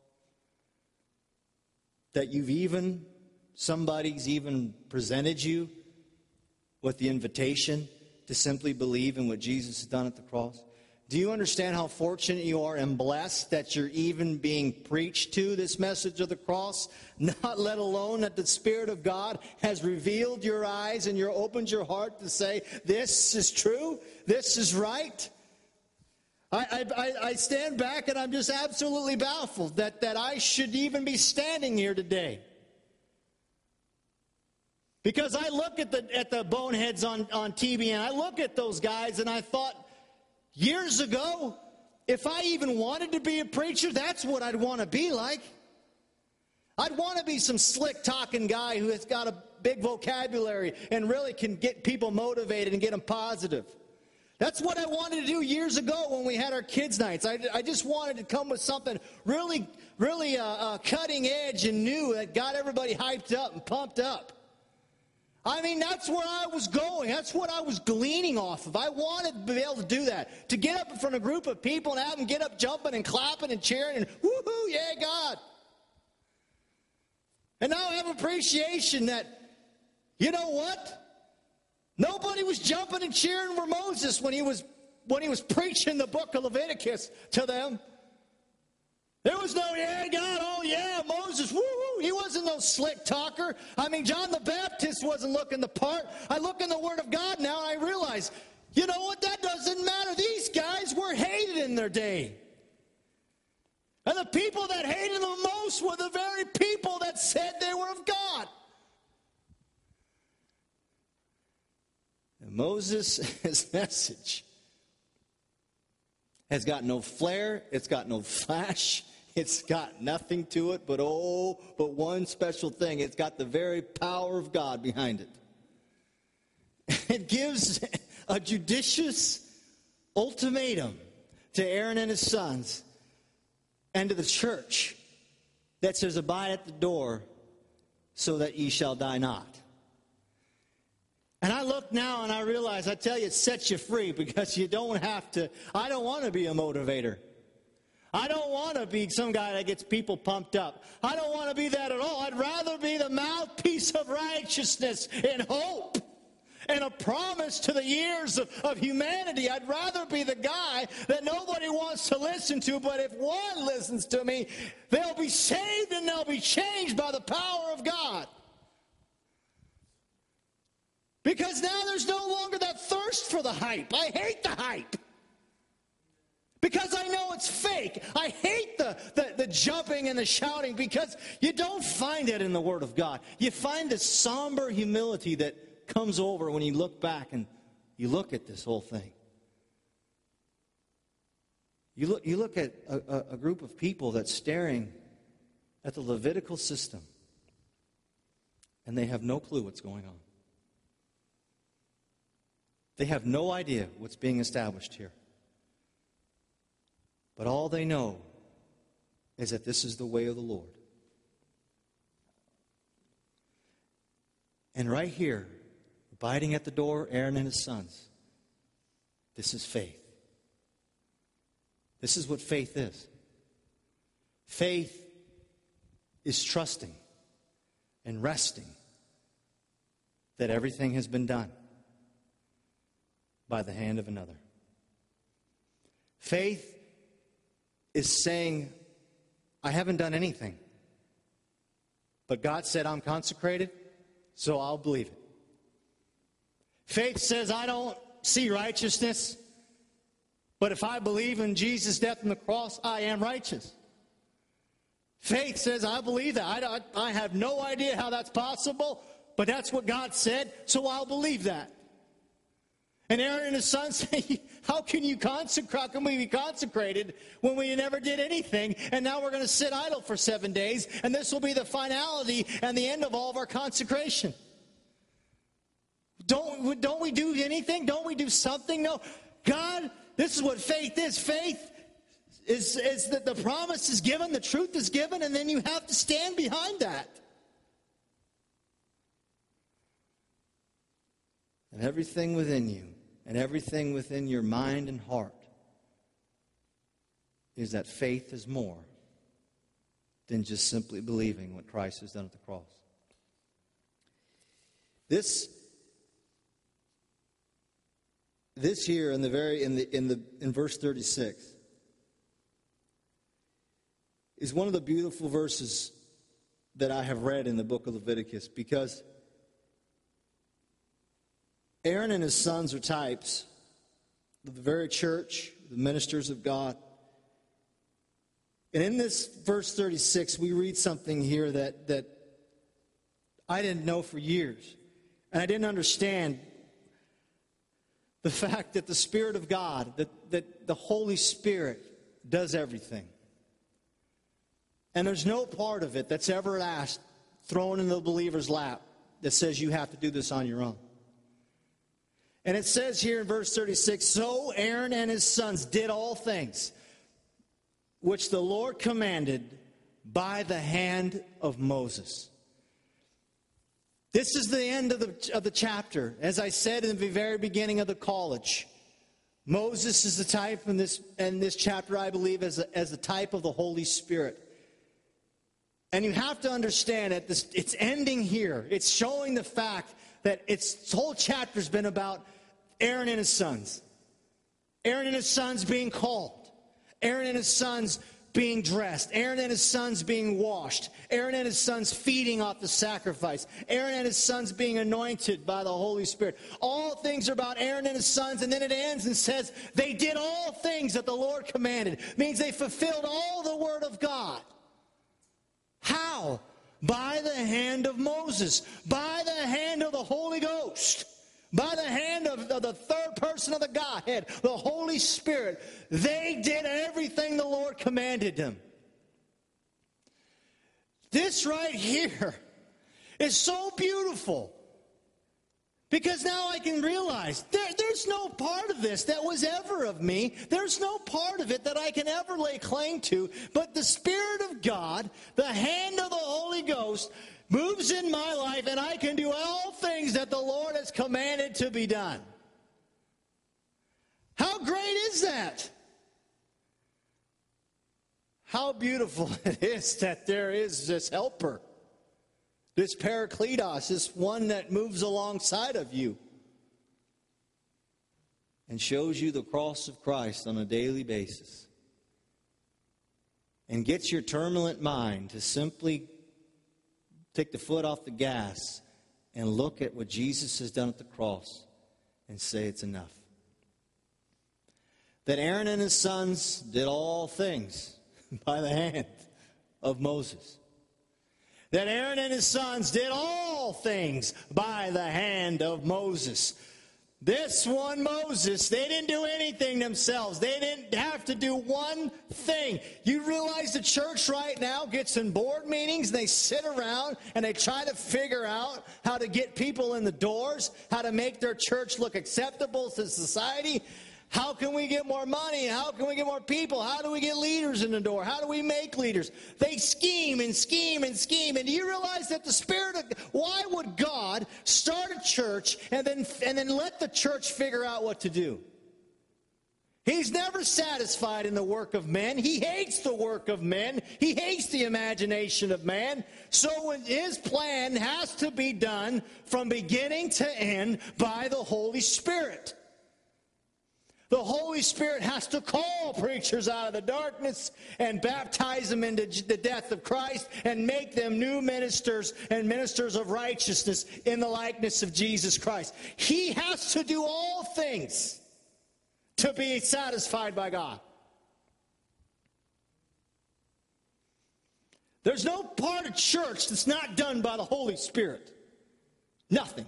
That you've even, somebody's even presented you with the invitation to simply believe in what Jesus has done at the cross? Do you understand how fortunate you are and blessed that you're even being preached to this message of the cross? Not let alone that the Spirit of God has revealed your eyes and you're opened your heart to say, this is true, this is right. I, I, I stand back and I'm just absolutely baffled that, that I should even be standing here today. Because I look at the at the boneheads on, on T V and I look at those guys and I thought, years ago, if I even wanted to be a preacher, that's what I'd want to be like. I'd want to be some slick talking guy who has got a big vocabulary and really can get people motivated and get them positive. That's what I wanted to do years ago when we had our kids' nights. I, I just wanted to come with something really, really uh, uh, cutting edge and new that got everybody hyped up and pumped up. I mean, that's where I was going. That's what I was gleaning off of. I wanted to be able to do that. To get up in front of a group of people and have them get up jumping and clapping and cheering and woohoo, yeah, God. And now I have appreciation that, you know what? Nobody was jumping and cheering for Moses when he was when he was preaching the book of Leviticus to them. There was no, yeah, God, oh, yeah, Moses, woo-hoo. He wasn't no slick talker. I mean, John the Baptist wasn't looking the part. I look in the Word of God now and I realize, you know what, that doesn't matter. These guys were hated in their day. And the people that hated them most were the very people that said they were of God. And Moses' his message has got no flair, it's got no flash, it's got nothing to it but oh, but one special thing. It's got the very power of God behind it. It gives a judicious ultimatum to Aaron and his sons and to the church that says, abide at the door so that ye shall die not. And I look now and I realize, I tell you, it sets you free because you don't have to. I don't want to be a motivator. I don't want to be some guy that gets people pumped up. I don't want to be that at all. I'd rather be the mouthpiece of righteousness and hope and a promise to the years of, of humanity. I'd rather be the guy that nobody wants to listen to, but if one listens to me, they'll be saved and they'll be changed by the power of God. Because now there's no longer that thirst for the hype. I hate the hype. Because I know it's fake. I hate the, the, the jumping and the shouting because you don't find it in the Word of God. You find this somber humility that comes over when you look back and you look at this whole thing. You look, you look at a, a group of people that's staring at the Levitical system and they have no clue what's going on. They have no idea what's being established here. But all they know is that this is the way of the Lord. And right here, abiding at the door, Aaron and his sons, this is faith. This is what faith is. Faith is trusting and resting that everything has been done by the hand of another. Faith is saying, I haven't done anything, but God said I'm consecrated, so I'll believe it. Faith says I don't see righteousness, but if I believe in Jesus' death on the cross, I am righteous. Faith says I believe that. I, I, I have no idea how that's possible, but that's what God said, so I'll believe that. And Aaron and his sons say, how can you consecrate? How can we be consecrated when we never did anything? And now we're going to sit idle for seven days, and this will be the finality and the end of all of our consecration. Don't, don't we do anything? Don't we do something? No. God, this is what faith is. Faith is, is that the promise is given, the truth is given, and then you have to stand behind that. And everything within you, and everything within your mind and heart is that faith is more than just simply believing what Christ has done at the cross. This, this here in the very in the in the in verse thirty-six is one of the beautiful verses that I have read in the book of Leviticus, because Aaron and his sons are types of the very church, the ministers of God. And in this verse thirty-six, we read something here that, that I didn't know for years. And I didn't understand the fact that the Spirit of God, that, that the Holy Spirit does everything. And there's no part of it that's ever asked, thrown in the believer's lap, that says you have to do this on your own. And it says here in verse thirty-six, so Aaron and his sons did all things which the Lord commanded by the hand of Moses. This is the end of the, of the chapter. As I said in the very beginning of the college, Moses is the type in this, in this chapter, I believe, as a, as a type of the Holy Spirit. And you have to understand that this, it's ending here. It's showing the fact that its this whole chapter has been about Aaron and his sons. Aaron and his sons being called. Aaron and his sons being dressed. Aaron and his sons being washed. Aaron and his sons feeding off the sacrifice. Aaron and his sons being anointed by the Holy Spirit. All things are about Aaron and his sons, and then it ends and says, they did all things that the Lord commanded. It means they fulfilled all the word of God. How? By the hand of Moses. By the hand of the Holy Ghost. By the hand of, of the third person of the Godhead, the Holy Spirit. They did everything the Lord commanded them. This right here is so beautiful. Because now I can realize there, there's no part of this that was ever of me. There's no part of it that I can ever lay claim to. But the Spirit of God, the hand of the Holy Ghost, moves in my life, and I can do all things that the Lord has commanded to be done. How great is that? How beautiful it is that there is this helper, this Parakletos, this one that moves alongside of you and shows you the cross of Christ on a daily basis and gets your turbulent mind to simply take the foot off the gas and look at what Jesus has done at the cross and say it's enough. That Aaron and his sons did all things by the hand of Moses. That Aaron and his sons did all things by the hand of Moses. This one Moses, they didn't do anything themselves. They didn't have to do one thing. You realize the church right now gets in board meetings, and they sit around and they try to figure out how to get people in the doors, how to make their church look acceptable to society. How can we get more money? How can we get more people? How do we get leaders in the door? How do we make leaders? They scheme and scheme and scheme. And do you realize that the Spirit of... Why would God start a church and then, and then let the church figure out what to do? He's never satisfied in the work of men. He hates the work of men. He hates the imagination of man. So his plan has to be done from beginning to end by the Holy Spirit. The Holy Spirit has to call preachers out of the darkness and baptize them into the death of Christ and make them new ministers and ministers of righteousness in the likeness of Jesus Christ. He has to do all things to be satisfied by God. There's no part of church that's not done by the Holy Spirit. Nothing.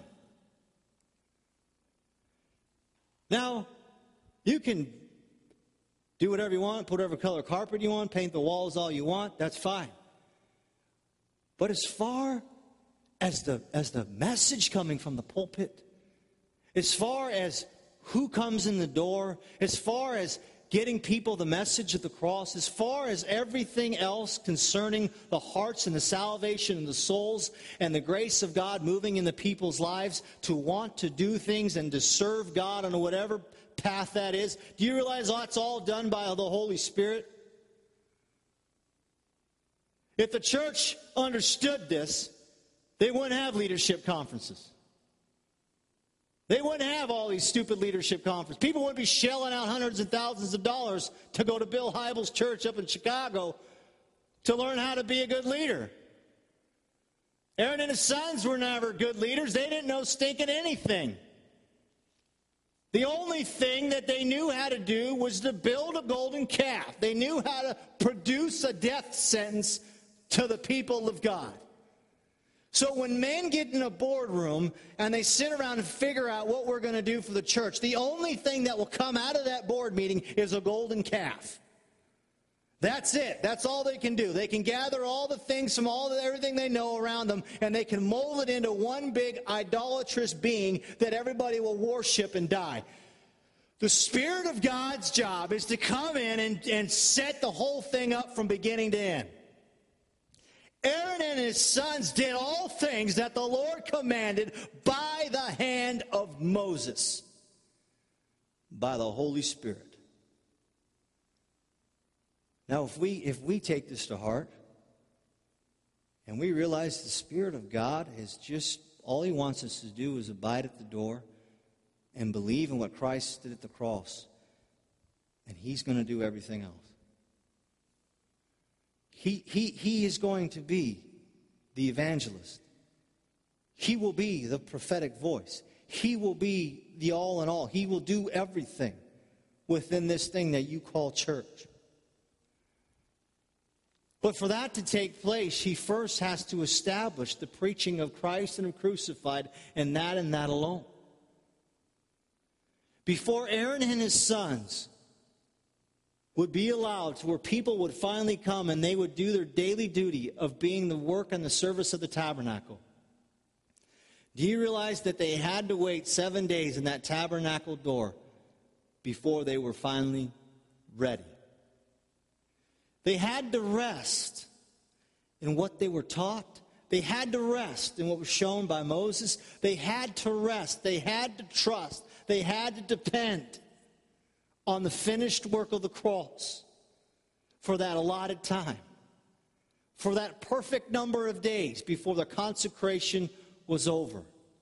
Now, you can do whatever you want, put whatever color carpet you want, paint the walls all you want, that's fine. But as far as the, as the message coming from the pulpit, as far as who comes in the door, as far as getting people the message of the cross, as far as everything else concerning the hearts and the salvation and the souls and the grace of God moving in the people's lives to want to do things and to serve God on whatever path that is. Do you realize that's all done by the Holy Spirit? If the church understood this, they wouldn't have leadership conferences. They wouldn't have all these stupid leadership conferences. People wouldn't be shelling out hundreds of thousands of dollars to go to Bill Hybels' church up in Chicago to learn how to be a good leader. Aaron and his sons were never good leaders. They didn't know stinking anything. The only thing that they knew how to do was to build a golden calf. They knew how to produce a death sentence to the people of God. So when men get in a boardroom and they sit around and figure out what we're going to do for the church, the only thing that will come out of that board meeting is a golden calf. That's it. That's all they can do. They can gather all the things from all the, everything they know around them, and they can mold it into one big idolatrous being that everybody will worship and die. The Spirit of God's job is to come in and, and set the whole thing up from beginning to end. Aaron and his sons did all things that the Lord commanded by the hand of Moses, by the Holy Spirit. Now, if we if we take this to heart and we realize the Spirit of God is just, all He wants us to do is abide at the door and believe in what Christ did at the cross, and He's going to do everything else. He, he, he is going to be the evangelist. He will be the prophetic voice. He will be the all in all. He will do everything within this thing that you call church. But for that to take place, he first has to establish the preaching of Christ and Him crucified, and that and that alone. Before Aaron and his sons would be allowed to where people would finally come and they would do their daily duty of being the work and the service of the tabernacle, do you realize that they had to wait seven days in that tabernacle door before they were finally ready? They had to rest in what they were taught. They had to rest in what was shown by Moses. They had to rest. They had to trust. They had to depend on the finished work of the cross for that allotted time, for that perfect number of days before the consecration was over.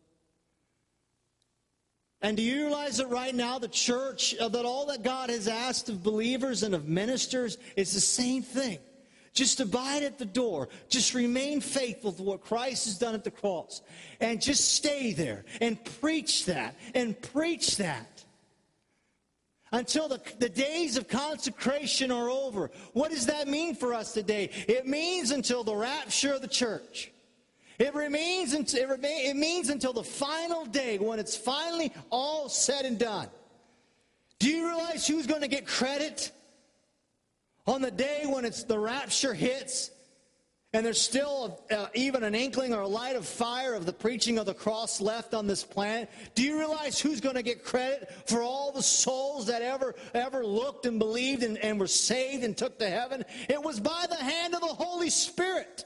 And do you realize that right now the church, uh, that all that God has asked of believers and of ministers is the same thing? Just abide at the door. Just remain faithful to what Christ has done at the cross. And just stay there and preach that and preach that until the, the days of consecration are over. What does that mean for us today? It means until the rapture of the church. It remains. It, remain, it means until the final day when it's finally all said and done. Do you realize who's going to get credit on the day when it's the rapture hits, and there's still uh, even an inkling or a light of fire of the preaching of the cross left on this planet? Do you realize who's going to get credit for all the souls that ever ever looked and believed and, and were saved and took to heaven? It was by the hand of the Holy Spirit.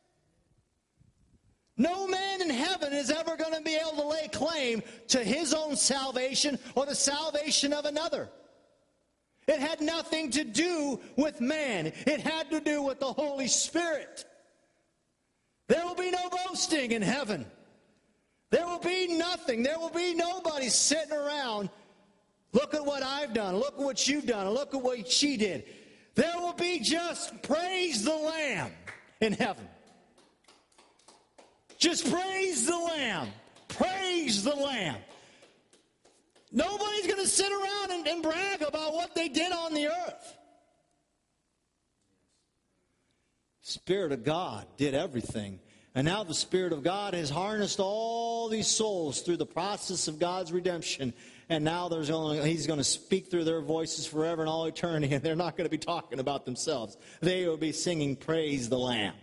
No man in heaven is ever going to be able to lay claim to his own salvation or the salvation of another. It had nothing to do with man. It had to do with the Holy Spirit. There will be no boasting in heaven. There will be nothing. There will be nobody sitting around, look at what I've done, look at what you've done, look at what she did. There will be just praise the Lamb in heaven. Just praise the Lamb. Praise the Lamb. Nobody's going to sit around and, and brag about what they did on the earth. Spirit of God did everything. And now the Spirit of God has harnessed all these souls through the process of God's redemption. And now there's only, He's going to speak through their voices forever and all eternity. And they're not going to be talking about themselves. They will be singing praise the Lamb.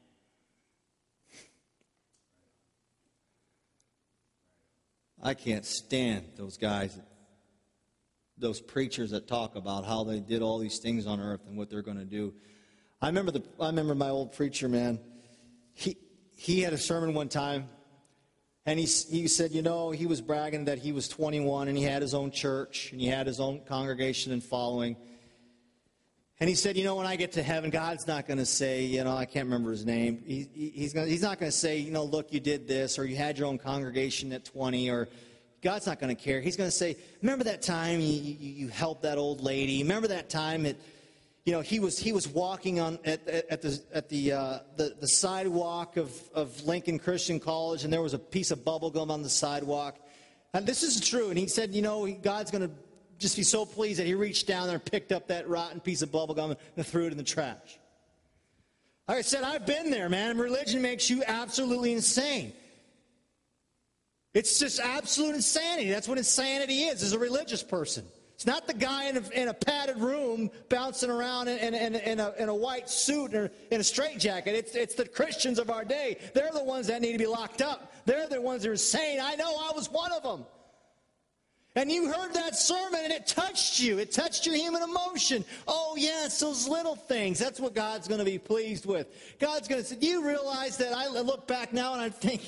I can't stand those guys, those preachers that talk about how they did all these things on earth and what they're going to do. I remember the I remember my old preacher, man. He he had a sermon one time, and he he said, you know, he was bragging that he was twenty-one and he had his own church and he had his own congregation and following. And he said, you know, when I get to heaven, God's not going to say, you know, I can't remember his name. He, he, he's, gonna, he's not going to say, you know, look, you did this, or you had your own congregation at twenty, or God's not going to care. He's going to say, remember that time you, you, you helped that old lady? Remember that time that, you know, he was he was walking on at, at, at the at the, uh, the the sidewalk of, of Lincoln Christian College, and there was a piece of bubble gum on the sidewalk. And this is true. And he said, you know, God's going to just be so pleased that he reached down there and picked up that rotten piece of bubble gum and threw it in the trash. Like I said, I've been there, man. Religion makes you absolutely insane. It's just absolute insanity. That's what insanity is, is a religious person. It's not the guy in a, in a padded room bouncing around in, in, in, in, a, in a white suit or in a straitjacket. It's, it's the Christians of our day. They're the ones that need to be locked up. They're the ones that are saying, I know, I was one of them. And you heard that sermon and it touched you. It touched your human emotion. Oh, yes, those little things. That's what God's going to be pleased with. God's going to say, do you realize that I look back now and I think,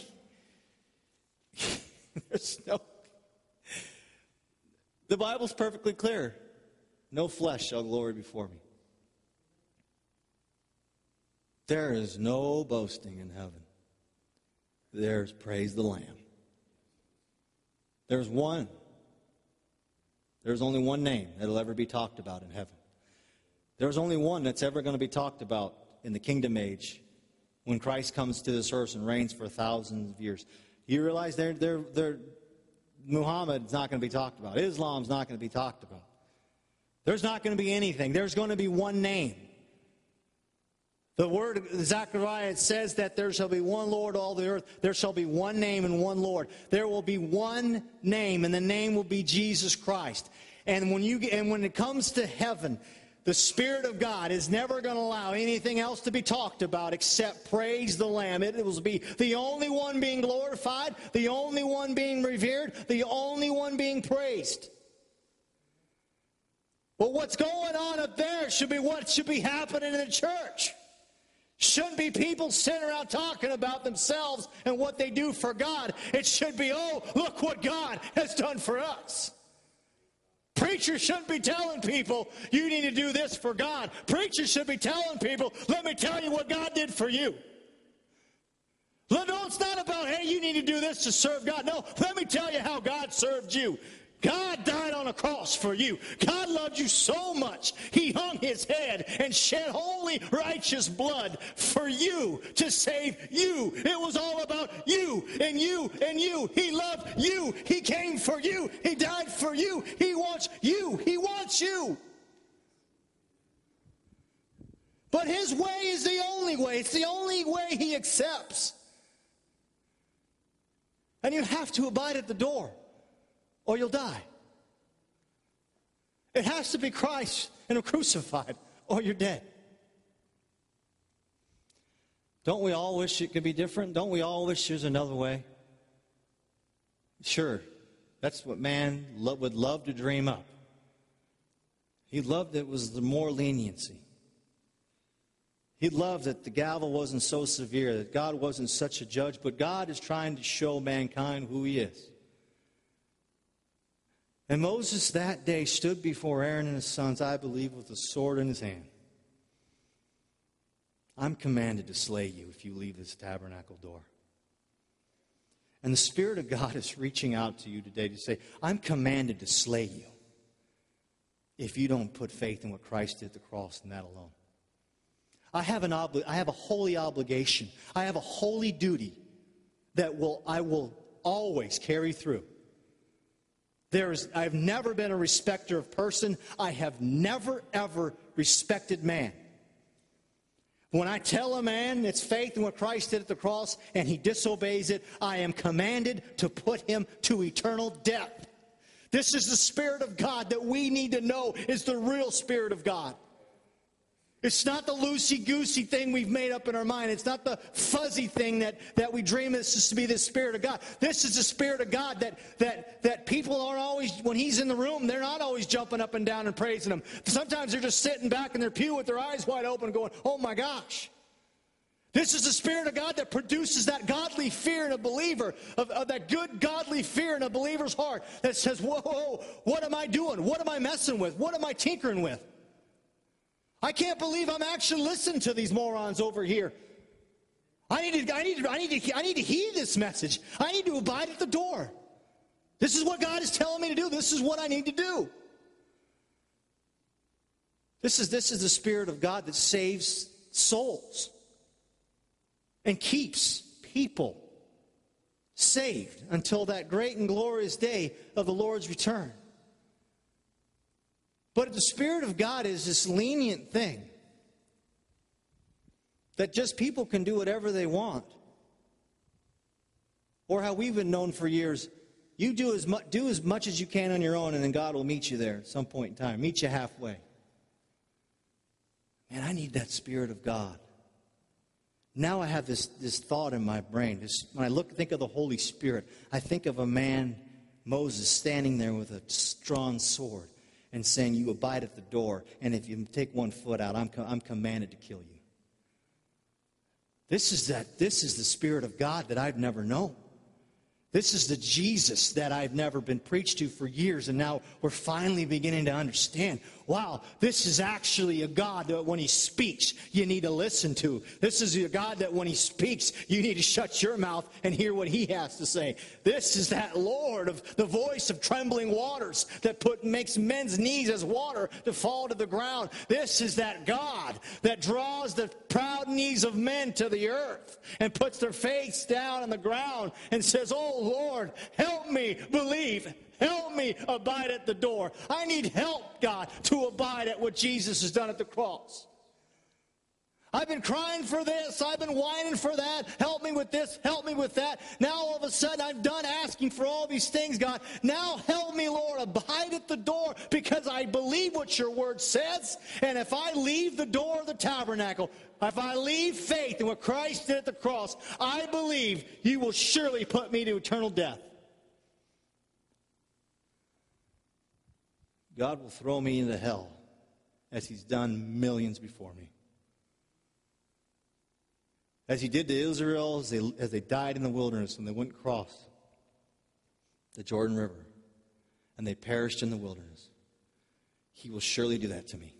there's no... The Bible's perfectly clear. No flesh shall glory before me. There is no boasting in heaven. There's praise the Lamb. There's one. There's only one name that'll ever be talked about in heaven. There's only one that's ever going to be talked about in the kingdom age when Christ comes to this earth and reigns for thousands of years. You realize they're, they're, they're, Muhammad's not going to be talked about. Islam's not going to be talked about. There's not going to be anything. There's going to be one name. The word of Zechariah, it says that there shall be one Lord all the earth. There shall be one name and one Lord. There will be one name, and the name will be Jesus Christ. And when you and when it comes to heaven, the Spirit of God is never going to allow anything else to be talked about except praise the Lamb. It will be the only one being glorified, the only one being revered, the only one being praised. Well, what's going on up there should be what should be happening in the church. Shouldn't be people sitting around talking about themselves and what they do for God. It should be, oh, look what God has done for us. Preachers shouldn't be telling people, you need to do this for God. Preachers should be telling people, let me tell you what God did for you. No, it's not about, hey, you need to do this to serve God. No, let me tell you how God served you. God died on a cross for you. God loved you so much, He hung His head and shed holy, righteous blood for you to save you. It was all about you and you and you. He loved you. He came for you. He died for you. He wants you. He wants you. But His way is the only way. It's the only way He accepts. And you have to abide at the door, or you'll die. It has to be Christ and Him crucified, or you're dead. Don't we all wish it could be different? Don't we all wish there's another way? Sure, that's what man lo- would love to dream up. He loved it was the more leniency. He loved that the gavel wasn't so severe, that God wasn't such a judge, but God is trying to show mankind who He is. And Moses that day stood before Aaron and his sons, I believe, with a sword in his hand. I'm commanded to slay you if you leave this tabernacle door. And the Spirit of God is reaching out to you today to say, I'm commanded to slay you if you don't put faith in what Christ did at the cross and that alone. I have an obli- I have a holy obligation. I have a holy duty that will I will always carry through. There is, I've never been a respecter of person. I have never, ever respected man. When I tell a man it's faith in what Christ did at the cross and he disobeys it, I am commanded to put him to eternal death. This is the Spirit of God that we need to know is the real Spirit of God. It's not the loosey-goosey thing we've made up in our mind. It's not the fuzzy thing that, that we dream this is to be the Spirit of God. This is the Spirit of God that, that, that people aren't always, when He's in the room, they're not always jumping up and down and praising Him. Sometimes they're just sitting back in their pew with their eyes wide open going, oh my gosh. This is the Spirit of God that produces that godly fear in a believer, of, of that good godly fear in a believer's heart that says, whoa, whoa, what am I doing? What am I messing with? What am I tinkering with? I can't believe I'm actually listening to these morons over here. I need to, I need to, I need to, I need to heed this message. I need to abide at the door. This is what God is telling me to do. This is what I need to do. This is, this is the Spirit of God that saves souls and keeps people saved until that great and glorious day of the Lord's return. But the Spirit of God is this lenient thing that just people can do whatever they want. Or how we've been known for years, You do as, mu- do as much as you can on your own, and then God will meet you there at some point in time. Meet you halfway. Man, I need that Spirit of God. Now I have this, this thought in my brain. This, when I look, think of the Holy Spirit, I think of a man, Moses, standing there with a drawn sword and saying, you abide at the door, and if you take one foot out, I'm, I'm commanded to kill you. This is that. This is the Spirit of God that I've never known. This is the Jesus that I've never been preached to for years, and now we're finally beginning to understand. Wow, this is actually a God that when He speaks, you need to listen to. This is a God that when He speaks, you need to shut your mouth and hear what He has to say. This is that Lord of the voice of trembling waters that put makes men's knees as water to fall to the ground. This is that God that draws the proud knees of men to the earth and puts their face down on the ground and says, oh, Lord, help me believe. Help me abide at the door. I need help, God, to abide at what Jesus has done at the cross. I've been crying for this. I've been whining for that. Help me with this. Help me with that. Now all of a sudden I'm done asking for all these things, God. Now help me, Lord, abide at the door because I believe what your word says. And if I leave the door of the tabernacle, if I leave faith in what Christ did at the cross, I believe you will surely put me to eternal death. God will throw me into hell as He's done millions before me. As He did to Israel as they, as they died in the wilderness when they wouldn't cross the Jordan River and they perished in the wilderness. He will surely do that to me.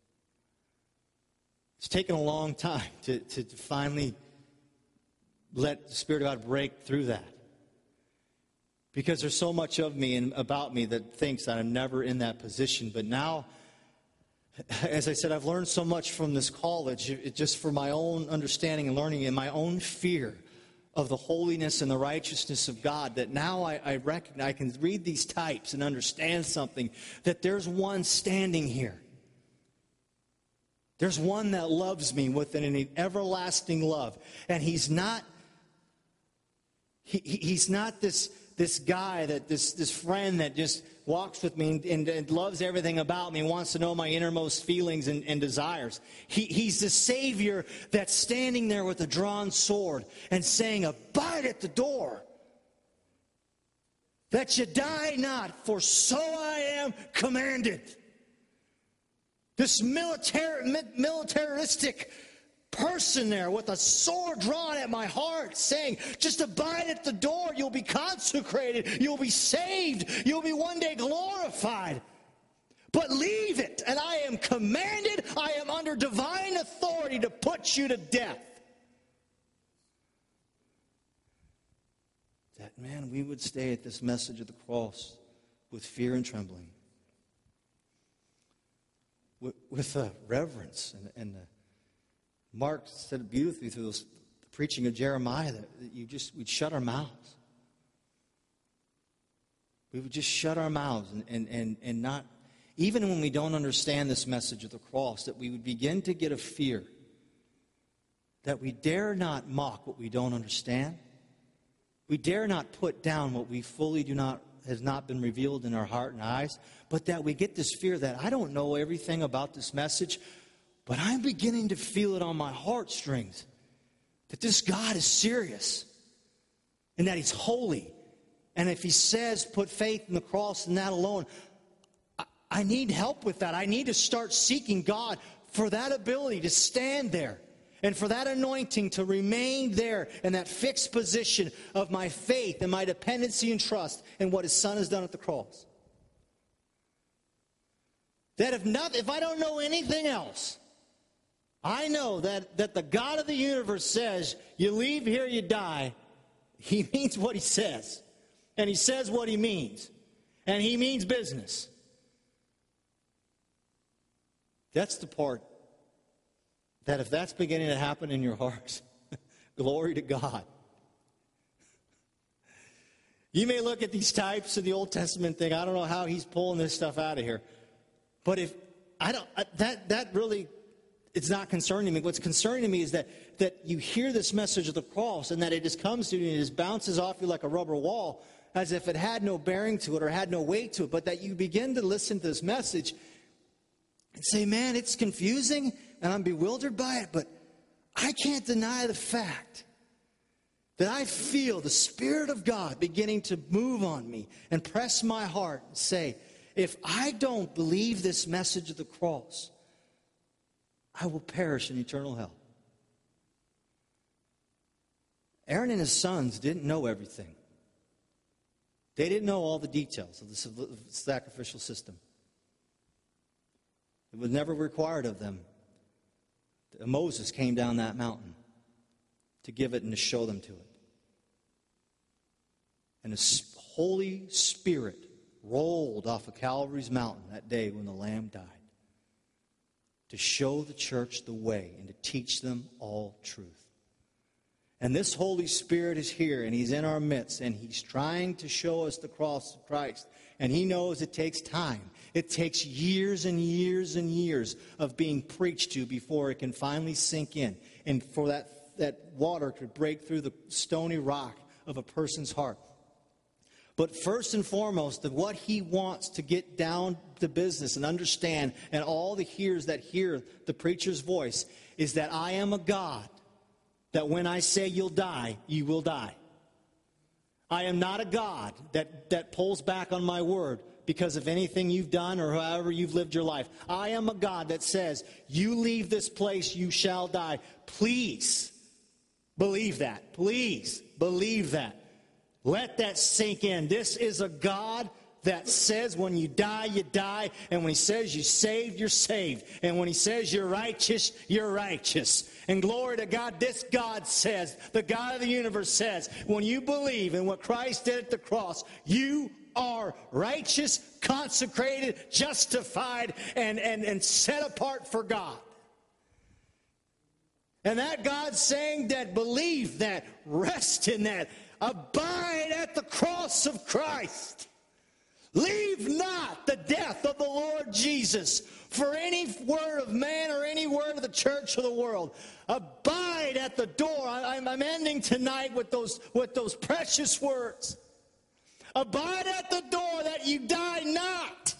It's taken a long time to, to, to finally let the Spirit of God break through that. Because there's so much of me and about me that thinks that I'm never in that position. But now, as I said, I've learned so much from this college, it, just for my own understanding and learning and my own fear of the holiness and the righteousness of God, that now I, I recognize, I can read these types and understand something, that there's one standing here. There's one that loves me with an everlasting love. And he's not, he, he's not this... This guy, that this, this friend that just walks with me and, and, and loves everything about me, wants to know my innermost feelings and, and desires. He, he's the Savior that's standing there with a drawn sword and saying, abide at the door, that you die not, for so I am commanded. This military, militaristic person there with a sword drawn at my heart saying, just abide at the door, you'll be consecrated, you'll be saved, you'll be one day glorified. But leave it, and I am commanded, I am under divine authority to put you to death. That, man, we would stay at this message of the cross with fear and trembling, with, with a reverence and, and a Mark said it beautifully through this, the preaching of Jeremiah, that you just, we'd shut our mouths. We would just shut our mouths and, and, and, and not, even when we don't understand this message of the cross, that we would begin to get a fear that we dare not mock what we don't understand. We dare not put down what we fully do not, has not been revealed in our heart and eyes, but that we get this fear that I don't know everything about this message, but I'm beginning to feel it on my heartstrings that this God is serious and that He's holy. And if He says put faith in the cross and that alone, I, I need help with that. I need to start seeking God for that ability to stand there and for that anointing to remain there in that fixed position of my faith and my dependency and trust in what His Son has done at the cross. That if not, if I don't know anything else, I know that, that the God of the universe says, you leave here, you die. He means what He says. And He says what He means. And He means business. That's the part that if that's beginning to happen in your heart, glory to God. You may look at these types of the Old Testament thing. I don't know how he's pulling this stuff out of here. But if, I don't, that, that really... It's not concerning me. What's concerning me is that, that you hear this message of the cross and that it just comes to you and it just bounces off you like a rubber wall. as if it had no bearing to it or had no weight to it, but that you begin to listen to this message and say, man, it's confusing and I'm bewildered by it, but I can't deny the fact that I feel the Spirit of God beginning to move on me and press my heart and say, if I don't believe this message of the cross, I will perish in eternal hell. Aaron and his sons didn't know everything. They didn't know all the details of the sacrificial system. It was never required of them. Moses came down that mountain to give it and to show them to it. And the Holy Spirit rolled off of Calvary's mountain that day when the Lamb died to show the church the way and to teach them all truth. And this Holy Spirit is here, and He's in our midst, and He's trying to show us the cross of Christ. And He knows it takes time. It takes years and years and years of being preached to before it can finally sink in. And for that, that water to break through the stony rock of a person's heart. But first and foremost, of what He wants to get down to business and understand, and all the hearers that hear the preacher's voice, is that I am a God that when I say you'll die, you will die. I am not a God that, that pulls back on my word because of anything you've done or however you've lived your life. I am a God that says, you leave this place, you shall die. Please believe that. Please believe that. Let that sink in. This is a God that says when you die, you die. And when He says you're saved, you're saved. And when He says you're righteous, you're righteous. And glory to God, this God says, the God of the universe says, when you believe in what Christ did at the cross, you are righteous, consecrated, justified, and, and, and set apart for God. And that God's saying that, believe that, rest in that, abide at the cross of Christ. Leave not the death of the Lord Jesus for any word of man or any word of the church or the world. Abide at the door. I'm, I'm ending tonight with those, with those precious words. Abide at the door that you die not.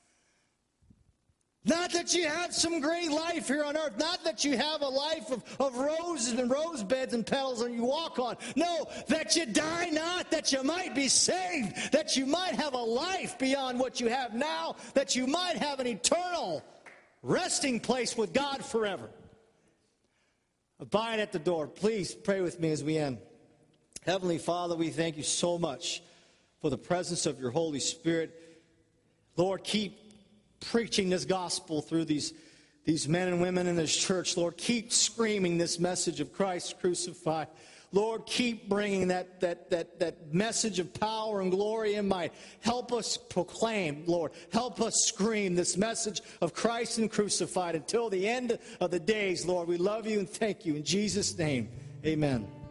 Not that you have some great life here on earth. Not that you have a life of, of roses and rose beds and petals and you walk on. No, that you die not, that you might be saved, that you might have a life beyond what you have now, that you might have an eternal resting place with God forever. Abide at the door. Please pray with me as we end. Heavenly Father, we thank you so much for the presence of your Holy Spirit. Lord, keep preaching this gospel through these, these men and women in this church. Lord, keep screaming this message of Christ crucified. Lord, keep bringing that, that, that, that message of power and glory and might. Help us proclaim, Lord. Help us scream this message of Christ and crucified until the end of the days, Lord. We love you and thank you. In Jesus' name, amen.